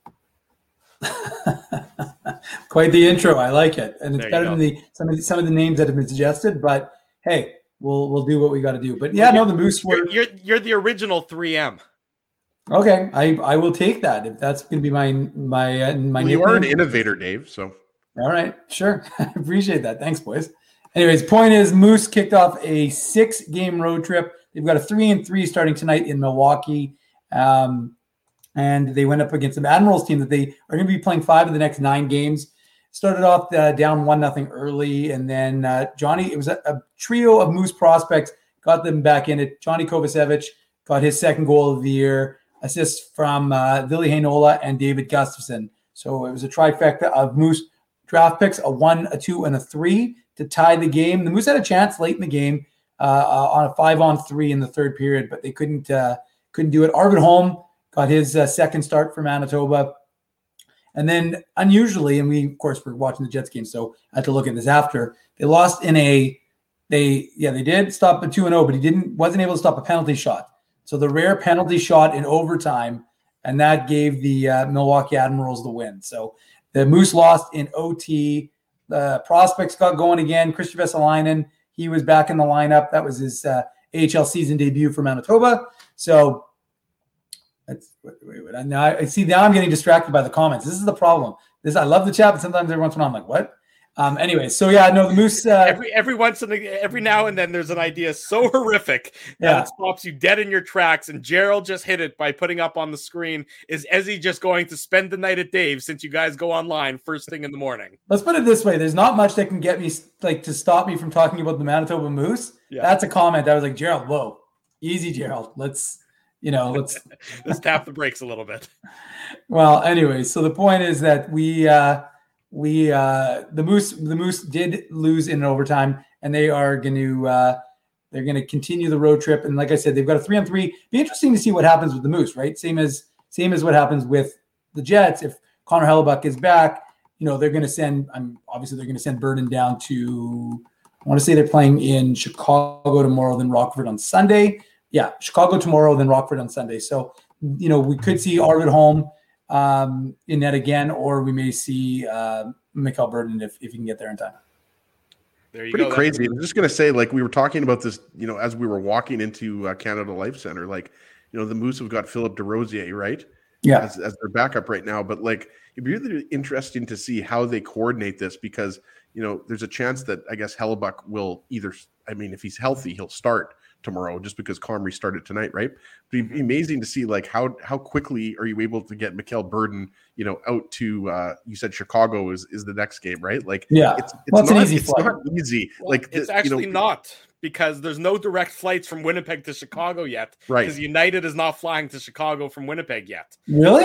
Quite the intro. I like it, and it's There you better go. than the some of the, some of the names that have been suggested. But hey, we'll we'll do what we got to do. But yeah, no, the Moose were. You're, you're you're the original three M. Okay, I I will take that if that's going to be my my uh, my. Well, you are an nickname. innovator, Dave. So All right, sure. I appreciate that. Thanks, boys. Anyways, point is, Moose kicked off a six-game road trip. They've got a three and three starting tonight in Milwaukee, um, and they went up against an Admirals team that they are going to be playing five of the next nine games. Started off uh, down one nothing early, and then uh, Johnny. It was a, a trio of Moose prospects got them back in it. Johnny Kovacevic got his second goal of the year. Assists from uh, Ville Heinola and David Gustafson. So it was a trifecta of Moose draft picks, a one, a two, and a three to tie the game. The Moose had a chance late in the game uh, uh, on a five-on-three in the third period, but they couldn't uh, couldn't do it. Arvid Holm got his uh, second start for Manitoba. And then unusually, and we, of course, were watching the Jets game, so I had to look at this after. They lost in a – they yeah, they did stop a two and oh, but he didn't wasn't able to stop a penalty shot. So the rare penalty shot in overtime, and that gave the uh, Milwaukee Admirals the win. So the Moose lost in O T. The prospects got going again. Christian Vesalainen, he was back in the lineup. That was his uh, A H L season debut for Manitoba. So that's wait, wait, wait. Now I see. Now I'm getting distracted by the comments. This is the problem. This I love the chat, but sometimes every once in a while I'm like, what? Um, anyway, so yeah, no, the Moose. Uh, every every once in a, every now and then, there's an idea so horrific that Yeah. it stops you dead in your tracks. And Gerald just hit it by putting up on the screen. Is Ezzy just going to spend the night at Dave since you guys go online first thing in the morning? Let's put it this way: there's not much that can get me like to stop me from talking about the Manitoba Moose. Yeah. That's a comment. I was like, Gerald, whoa, easy, Gerald. Let's, you know, let's. Let's tap the brakes a little bit. Well, anyway, so the point is that we uh we uh the Moose the Moose did lose in overtime, and they are going to uh they're going to continue the road trip. And like I said, they've got a three on three. Be interesting to see what happens with the Moose, right? Same as same as what happens with the Jets. If Connor Hellebuck is back, you know, they're going to send. I'm obviously they're going to send Burden down to. I want to say they're playing in Chicago tomorrow, then Rockford on Sunday. Yeah, Chicago tomorrow, then Rockford on Sunday. So, you know, we could see Arvid Holm um, in net again, or we may see uh, Mikael Burden if, if he can get there in time. There you Pretty go. crazy. I'm just going to say, like, we were talking about this, you know, as we were walking into uh, Canada Life Center, like, you know, the Moose have got Philip DeRosier, right? Yeah. As, as their backup right now. But, like, it'd be really interesting to see how they coordinate this because, you know, there's a chance that I guess Hellebuck will either, I mean, if he's healthy, he'll start tomorrow just because Comrie started tonight, right? But it'd be amazing to see like how how quickly are you able to get Mikael Burden, you know, out to uh you said Chicago is is the next game, right? Like Yeah. it's, it's Well, it's an not easy it's flight. not easy. Well, like it's the- actually you know, not, because there's no direct flights from Winnipeg to Chicago yet. Right. Because United is not flying to Chicago from Winnipeg yet. Really? So,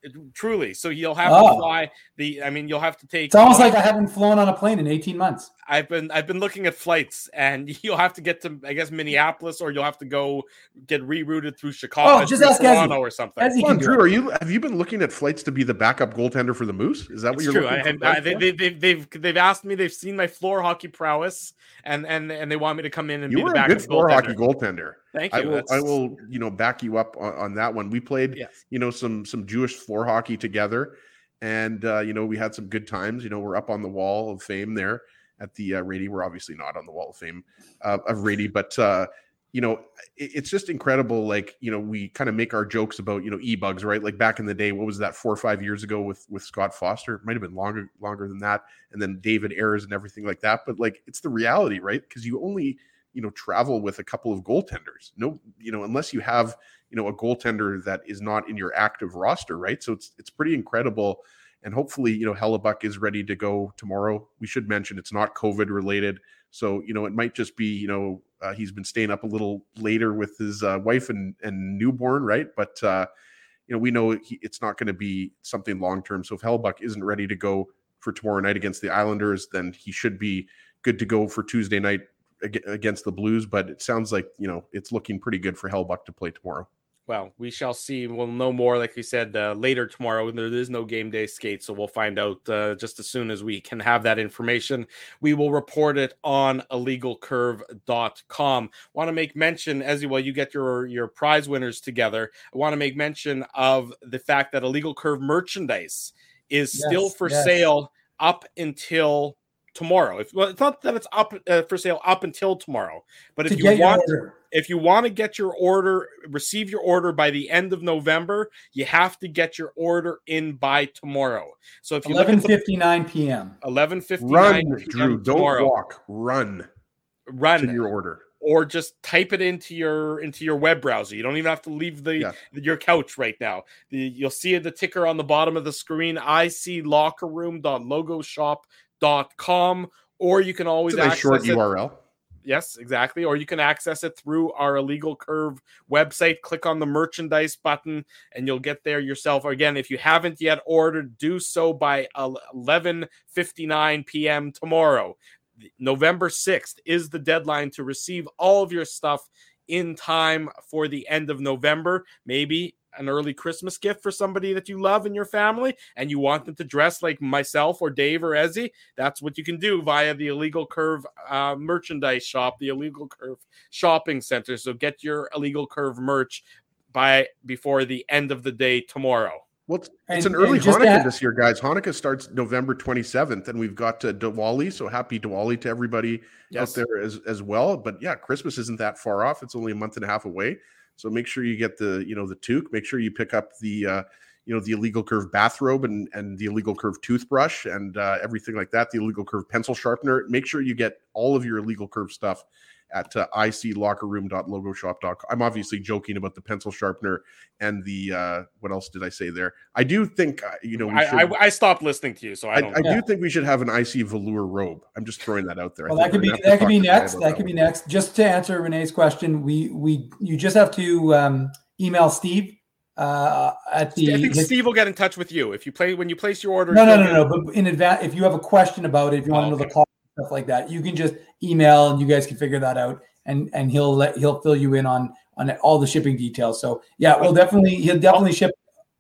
Truly. So you'll have Oh. to fly the, I mean, you'll have to take. It's almost like I haven't flown on a plane in eighteen months. I've been I've been looking at flights, and you'll have to get to, I guess, Minneapolis, or you'll have to go get rerouted through Chicago, Oh, just through ask Toronto, Ezzy. or something. Ezzy Come on, can do Drew, it. are you have you been looking at flights to be the backup goaltender for the Moose? Is that what It's you're true. looking I, for? and I, they, they, they've they've they've asked me. They've seen my floor hockey prowess, and and and they want me to come in and You be were the a backup good floor goaltender. hockey goaltender. Thank you. I will, That's- I will, you know, back you up on, on that one. We played, Yes. you know, some some Jewish floor hockey together, and uh, you know, we had some good times. You know, we're up on the wall of fame there at the uh, Rady. We're obviously not on the wall of fame uh, of Rady, but uh, you know, it, it's just incredible. Like, you know, we kind of make our jokes about, you know, e-bugs, right? Like back in the day, what was that, four or five years ago with with Scott Foster? It might have been longer longer than that, and then David Ayres and everything like that. But like, it's the reality, right? Because you only, you know, travel with a couple of goaltenders. No, you know, unless you have, you know, a goaltender that is not in your active roster, right? So it's it's pretty incredible. And hopefully, you know, Hellebuck is ready to go tomorrow. We should mention it's not COVID related. So, you know, it might just be, you know, uh, he's been staying up a little later with his uh, wife and, and newborn, right? But, uh, you know, we know he, it's not going to be something long-term. So if Hellebuck isn't ready to go for tomorrow night against the Islanders, then he should be good to go for Tuesday night ag- against the Blues. But it sounds like, you know, it's looking pretty good for Hellebuck to play tomorrow. Well, we shall see. We'll know more, like we said, uh, later tomorrow. There is no game day skate, so we'll find out uh, just as soon as we can have that information. We will report it on illegal curve dot com. Want to make mention, Ezzy, while you get your, your prize winners together, I want to make mention of the fact that Illegal Curve merchandise is Yes, still for yes. sale up until tomorrow. If, well, it's not that it's up uh, for sale up until tomorrow, but To if you get your want order. if you want to get your order, receive your order by the end of November, you have to get your order in by tomorrow. So if you look eleven at fifty-nine p.m. eleven fifty-nine Run, p.m. Drew. Don't tomorrow, walk. Run run to your order. or just type it into your into your web browser. You don't even have to leave the Yeah. your couch right now. The, you'll see the ticker on the bottom of the screen, I C locker room dot logo shop dot com, or you can always It's a nice access short it. U R L. Yes, exactly. Or you can access it through our Illegal Curve website. Click on the merchandise button and you'll get there yourself. Again, if you haven't yet ordered, do so by eleven fifty-nine p.m. tomorrow. November sixth is the deadline to receive all of your stuff in time for the end of November. Maybe an early Christmas gift for somebody that you love in your family and you want them to dress like myself or Dave or Ezzy. That's what you can do via the Illegal Curve uh, merchandise shop, the Illegal Curve shopping center. So get your Illegal Curve merch by before the end of the day tomorrow. Well, it's, And- it's an early and just Hanukkah that- this year, guys. Hanukkah starts November twenty-seventh, and we've got uh, Diwali. So happy Diwali to everybody Yes. out there as, as well. But yeah, Christmas isn't that far off. It's only a month and a half away. So make sure you get the, you know, the toque. Make sure you pick up the, uh, you know, the Illegal Curve bathrobe and, and the Illegal Curve toothbrush and uh, everything like that. The Illegal Curve pencil sharpener. Make sure you get all of your Illegal Curve stuff at uh, I C locker room dot logo shop dot com. I'm obviously joking about the pencil sharpener and the, uh, what else did I say there? I do think, uh, you know, we I, should, I, I stopped listening to you, so I I, don't I know. do think we should have an I C velour robe. I'm just throwing that out there. I Well, think that could we're be gonna have that to could be talk to Renee next. about That could be one. next. Just to answer Renee's question, we we you just have to um, email Steve uh, at the. I think his- Steve will get in touch with you if you play when you place your order. no, no, he'll no, get- no. But in advance, if you have a question about it, if you want Oh, to know okay. the call stuff like that, you can just email and you guys can figure that out. And and he'll let he'll fill you in on on all the shipping details. So yeah, we'll definitely he'll definitely ship.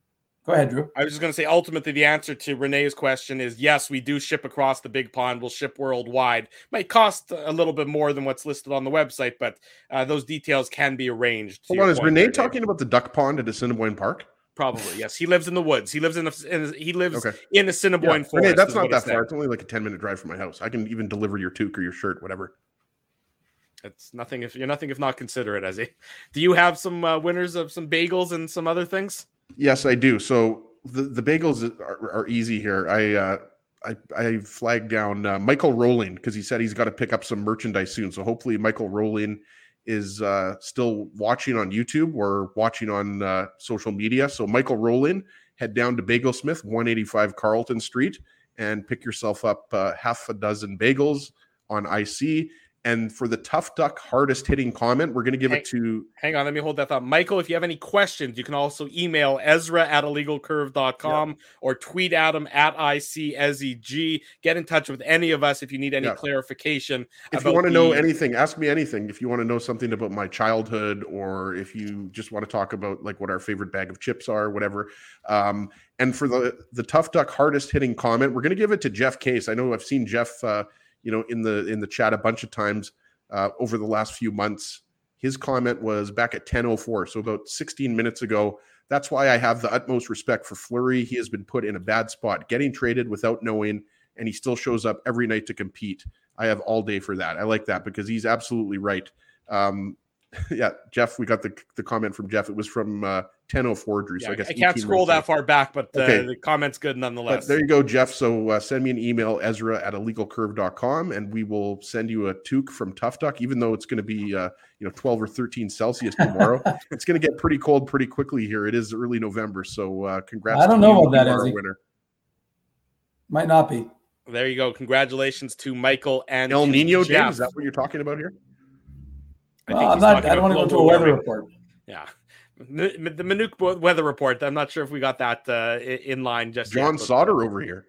Go ahead, Drew. I was just going to say, ultimately, the answer to Renee's question is yes, we do ship across the big pond. We'll ship worldwide. Might cost a little bit more than what's listed on the website, but uh, those details can be arranged. to Hold your on, is point Renee there, Dave. talking about the duck pond at Assiniboine Park? Probably, yes. He lives in the woods. He lives in a, in a he lives Okay. in Assiniboine Yeah. Forest. Renee, that's is not what he that said. far. It's only like a ten minute drive from my house. I can even deliver your toque or your shirt, whatever. It's nothing if you're nothing if not considerate, as he. Do you have some uh, winners of some bagels and some other things? Yes, I do. So the, the bagels are, are easy here. I uh, I, I flagged down uh, Michael Rowling because he said he's got to pick up some merchandise soon. So hopefully Michael Rowling is uh, still watching on YouTube or watching on uh, social media. So Michael Rowling, head down to Bagelsmith, one eighty-five Carlton Street, and pick yourself up uh, half a dozen bagels on I C. And for the Tough Duck hardest hitting comment, we're going to give hang, it to... Hang on, let me hold that thought. Michael, if you have any questions, you can also email Ezra at illegal curve dot com yep. or tweet at him at I C S E G. Get in touch with any of us if you need any yep. clarification. If you want to the... know anything, ask me anything. If you want to know something about my childhood, or if you just want to talk about like what our favorite bag of chips are, whatever. Um, and for the, the Tough Duck hardest hitting comment, we're going to give it to Jeff Case. I know I've seen Jeff... Uh, you know, in the in the chat a bunch of times uh, over the last few months. His comment was back at ten oh four, so about sixteen minutes ago. That's why I have the utmost respect for Fleury. He has been put in a bad spot, getting traded without knowing, and he still shows up every night to compete. I have all day for that. I like that because he's absolutely right. Um, yeah, Jeff, we got the the comment from Jeff. It was from uh, ten oh four, Drew. So yeah, I guess I can't scroll that far back, but uh, okay. the comment's good nonetheless. But there you go, Jeff. So uh, send me an email, Ezra at illegal curve dot com, and we will send you a toque from Tough Duck, even though it's going to be uh, you know twelve or thirteen Celsius tomorrow. It's going to get pretty cold pretty quickly here. It is early November, so uh, congrats. I don't to know you, about that, our winner. Might not be. There you go. Congratulations to Michael and El Nino Jeff. Day. Is that what you're talking about here? I, well, I'm not, I don't want to go to a weather warming. report. Yeah. The Manuk weather report. I'm not sure if we got that uh, in line just John yet, Sauter over here.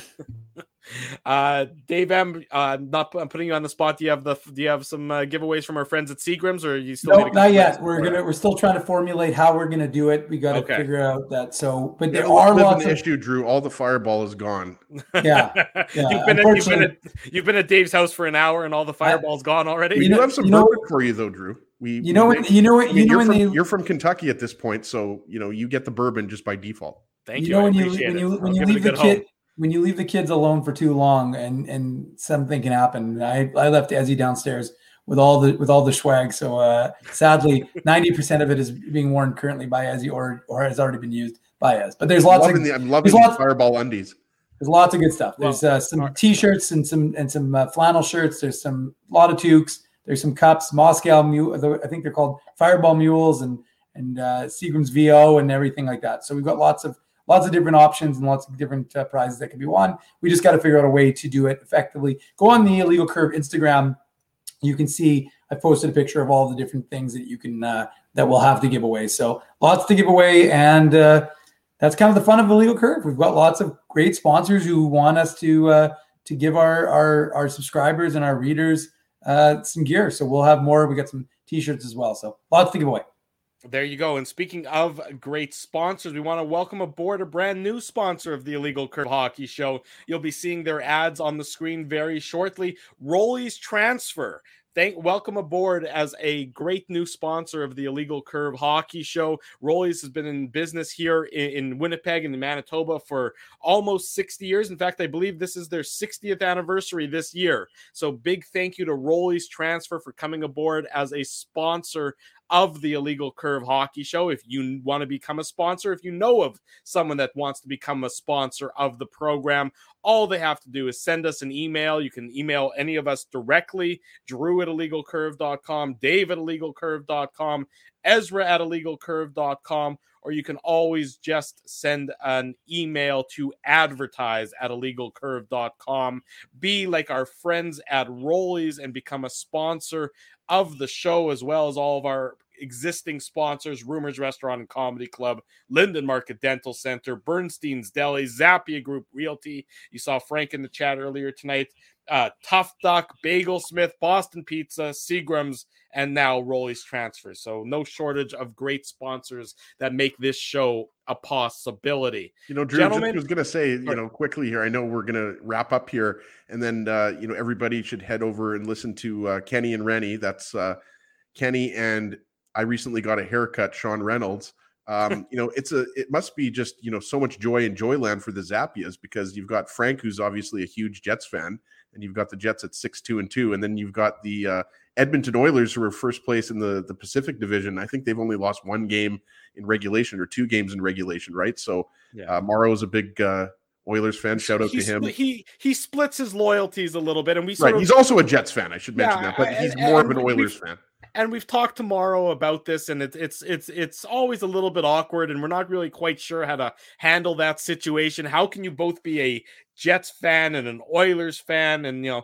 uh, Dave M, uh, not I'm putting you on the spot. Do you have the do you have some uh, giveaways from our friends at Seagram's, or are you still? No, not yet. We're gonna we're still trying to formulate how we're gonna do it. We got to okay. figure out that. So, but there yeah, are lots of issue. Drew, all the Fireball is gone. Yeah, yeah. you've been at, you've been at you've been at Dave's house for an hour, and all the Fireball's I, gone already. We do have some you know, bourbon for you, though, Drew. We, you know, we, what, you know what, I mean, you know, you're when from, they, you're from Kentucky at this point, so you know you get the bourbon just by default. Thank you. You know, when you when you it. when you leave the kid. Home. When you leave the kids alone for too long, and, and something can happen. I, I left Ezzy downstairs with all the with all the swag. So uh, sadly, ninety percent of it is being worn currently by Ezzy, or or has already been used by Ez. But there's lots I'm of the, I'm loving lots, Fireball undies. There's lots of good stuff. There's uh, some right. t-shirts and some and some uh, flannel shirts. There's some a lot of toques. There's some cups, Moscow mule. I think they're called Fireball mules, and and uh, Seagram's V O and everything like that. So we've got lots of. Lots of different options and lots of different uh, prizes that can be won. We just got to figure out a way to do it effectively. Go on the Illegal Curve Instagram. You can see I posted a picture of all the different things that you can uh, that we'll have to give away. So lots to give away, and uh, that's kind of the fun of Illegal Curve. We've got lots of great sponsors who want us to uh, to give our, our our subscribers and our readers uh, some gear. So we'll have more. We got some t-shirts as well. So lots to give away. There you go. And speaking of great sponsors, we want to welcome aboard a brand new sponsor of the Illegal Curve Hockey Show. You'll be seeing their ads on the screen very shortly. Rolly's Transfer. Thank, welcome aboard as a great new sponsor of the Illegal Curve Hockey Show. Rolly's has been in business here in, in Winnipeg and in Manitoba for almost sixty years. In fact, I believe this is their sixtieth anniversary this year. So big thank you to Rolly's Transfer for coming aboard as a sponsor of the Illegal Curve Hockey Show. If you want to become a sponsor, if you know of someone that wants to become a sponsor of the program, all they have to do is send us an email. You can email any of us directly, Drew at illegal curve dot com, Dave at illegal curve dot com, Ezra at illegal curve dot com, or you can always just send an email to advertise at illegal curve dot com. Be like our friends at Rolly's and become a sponsor of the show, as well as all of our existing sponsors: Rumors Restaurant and Comedy Club, Linden Market Dental Center, Bernstein's Deli, Zappia Group Realty. You saw Frank in the chat earlier tonight. Uh, Tough Duck, Bagel Smith, Boston Pizza, Seagram's, and now Rolly's Transfer. So no shortage of great sponsors that make this show a possibility. You know, Drew, Gentlemen, just was going to say, you know, quickly here, I know we're going to wrap up here, and then, uh, you know, everybody should head over and listen to uh, Kenny and Rennie. That's uh, Kenny and I recently got a haircut, Sean Reynolds. Um, you know, it's a, it must be just, you know, so much joy in Joyland for the Zappias, because you've got Frank, who's obviously a huge Jets fan, and you've got the Jets at six, two and two. And then you've got the uh, Edmonton Oilers, who are first place in the, the Pacific Division. I think they've only lost one game in regulation, or two games in regulation. Right. So yeah. uh, Morrow is a big uh, Oilers fan. Shout out he, to him. He, he splits his loyalties a little bit, and we sort right. of, he's also a Jets fan. I should mention yeah, that, but he's and, more and of an Oilers fan. And we've talked tomorrow about this, and it's it's it's it's always a little bit awkward, and we're not really quite sure how to handle that situation. How can you both be a Jets fan and an Oilers fan? And you know,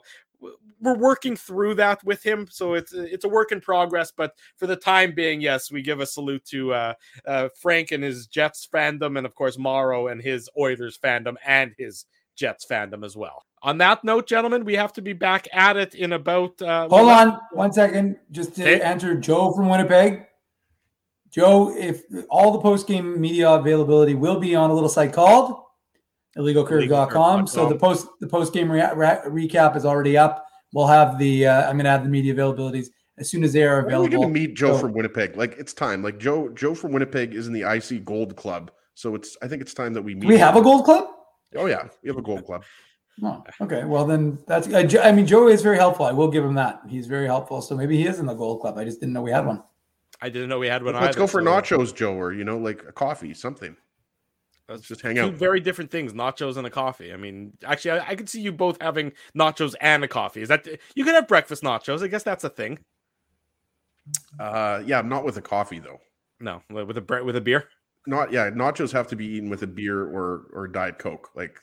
we're working through that with him. So it's it's a work in progress. But for the time being, yes, we give a salute to uh, uh, Frank and his Jets fandom, and of course Mauro and his Oilers fandom and his Jets fandom as well. On that note, gentlemen, we have to be back at it in about... Uh, Hold on one second, just to hey. answer Joe from Winnipeg. Joe, if all the post-game media availability will be on a little site called illegal curve dot com. So the post the post-game re- re- recap is already up. We'll have the... Uh, I'm going to have the media availabilities as soon as they are available. We're going to meet Joe so, from Winnipeg. Like, it's time. Like, Joe Joe from Winnipeg is in the I C Gold Club. So it's I think it's time that we meet. We have a Gold Club? Oh, yeah. We have a Gold Club. Oh, okay. Well, then that's. I mean, Joe is very helpful. I will give him that. He's very helpful. So maybe he is in the Gold Club. I just didn't know we had one. I didn't know we had one. Let's either, go for so. nachos, Joe, or you know, like a coffee, something. Let's just hang Two out. Two very different things: nachos and a coffee. I mean, actually, I, I could see you both having nachos and a coffee. Is that you could have breakfast nachos? I guess that's a thing. Uh, yeah, not with a coffee though. No, with a with a beer. Not yeah. Nachos have to be eaten with a beer or or Diet Coke. Like.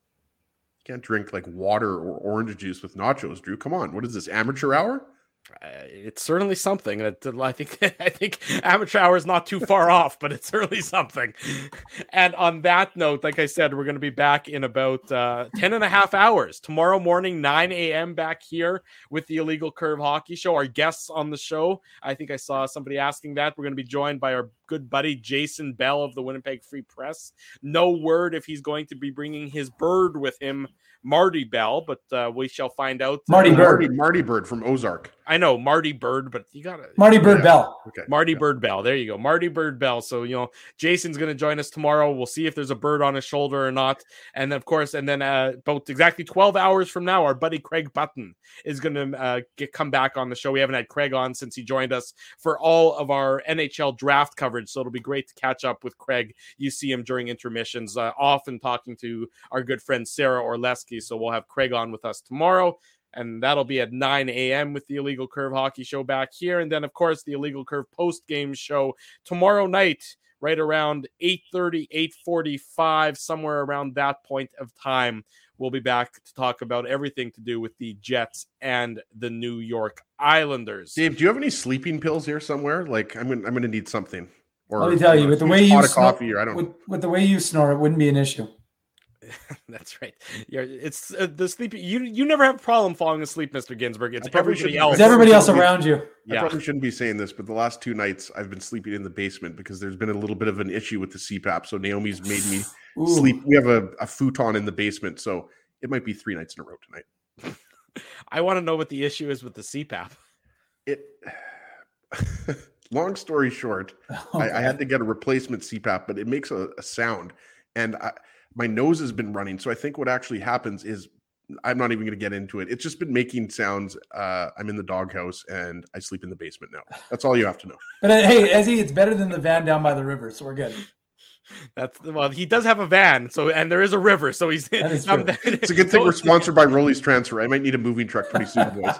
Can't drink like water or orange juice with nachos, Drew. Come on, what is this, amateur hour? Uh, it's certainly something. That I think I think amateur hour is not too far off, but it's certainly something. And on that note, like I said, we're going to be back in about uh, ten and a half hours tomorrow morning, nine a.m. back here with the Illegal Curve Hockey Show. Our guests on the show, I think I saw somebody asking that. We're going to be joined by our good buddy Jason Bell of the Winnipeg Free Press. No word if he's going to be bringing his bird with him, Marty Bell, but uh, we shall find out. Marty uh, Bird. Marty, Marty Bird from Ozark. I know Marty Bird, but you gotta Marty Bird yeah. Bell. Okay. Marty yeah. Bird Bell. There you go. Marty Bird Bell. So, you know, Jason's going to join us tomorrow. We'll see if there's a bird on his shoulder or not. And of course, and then uh, about exactly twelve hours from now, our buddy Craig Button is going to uh, get come back on the show. We haven't had Craig on since he joined us for all of our N H L draft coverage. So it'll be great to catch up with Craig. You see him during intermissions, uh, often talking to our good friend Sarah Orleski. So we'll have Craig on with us tomorrow. And that'll be at nine a.m. with the Illegal Curve Hockey Show back here. And then, of course, the Illegal Curve post-game show tomorrow night, right around eight thirty, eight forty-five, somewhere around that point of time. We'll be back to talk about everything to do with the Jets and the New York Islanders. Dave, do you have any sleeping pills here somewhere? Like, I'm gonna, I'm going to need something. Or Let me tell you, with the way you pot of snore, coffee, or I don't with, know. with the way you snore, it wouldn't be an issue. That's right. You're, it's uh, the sleep. You you never have a problem falling asleep, Mister Ginsburg. It's probably everybody should- else. It's everybody else around you. I Yeah. probably shouldn't be saying this, but the last two nights I've been sleeping in the basement because there's been a little bit of an issue with the C PAP. So Naomi's made me Ooh. sleep. We have a, a futon in the basement, so it might be three nights in a row tonight. I want to know what the issue is with the C PAP. It. Long story short, Okay. I, I had to get a replacement C PAP, but it makes a, a sound, and I, my nose has been running. So I think what actually happens is I'm not even going to get into it. It's just been making sounds. Uh, I'm in the doghouse and I sleep in the basement now. That's all you have to know. But uh, hey, Ezzy, it's better than the van down by the river, so we're good. That's well, he does have a van, so and there is a river, so he's. That is um, true. It's a good thing we're sponsored by Rolly's Transfer. I might need a moving truck pretty soon, boys.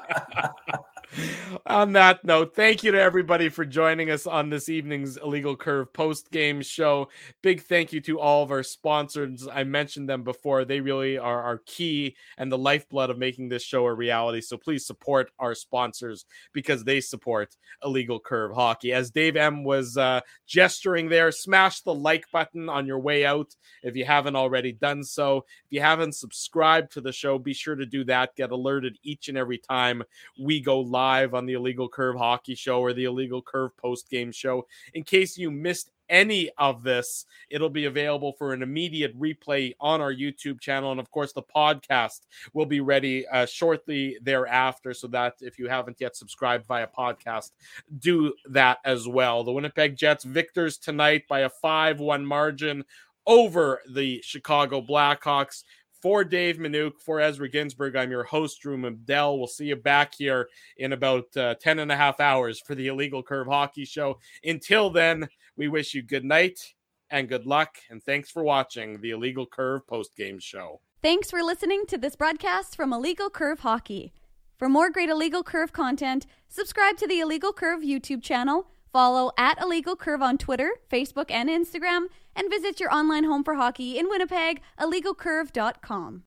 On that note, thank you to everybody for joining us on this evening's Illegal Curve post-game show. Big thank you to all of our sponsors. I mentioned them before. They really are our key and the lifeblood of making this show a reality. So please support our sponsors because they support Illegal Curve Hockey. As Dave M was uh, gesturing there, smash the like button on your way out if you haven't already done so. If you haven't subscribed to the show, be sure to do that. Get alerted each and every time we go live live on the Illegal Curve Hockey Show or the Illegal Curve post-game show. In case you missed any of this, it'll be available for an immediate replay on our YouTube channel. And of course, the podcast will be ready uh, shortly thereafter, so that if you haven't yet subscribed via podcast, do that as well. The Winnipeg Jets victors tonight by a five one margin over the Chicago Blackhawks. For Dave Minuk, for Ezra Ginsburg, I'm your host, Drew Mabdell. We'll see you back here in about uh, ten and a half hours for the Illegal Curve Hockey Show. Until then, we wish you good night and good luck, and thanks for watching the Illegal Curve post-game show. Thanks for listening to this broadcast from Illegal Curve Hockey. For more great Illegal Curve content, subscribe to the Illegal Curve YouTube channel, follow at Illegal Curve on Twitter, Facebook, and Instagram, and visit your online home for hockey in Winnipeg, illegal curve dot com.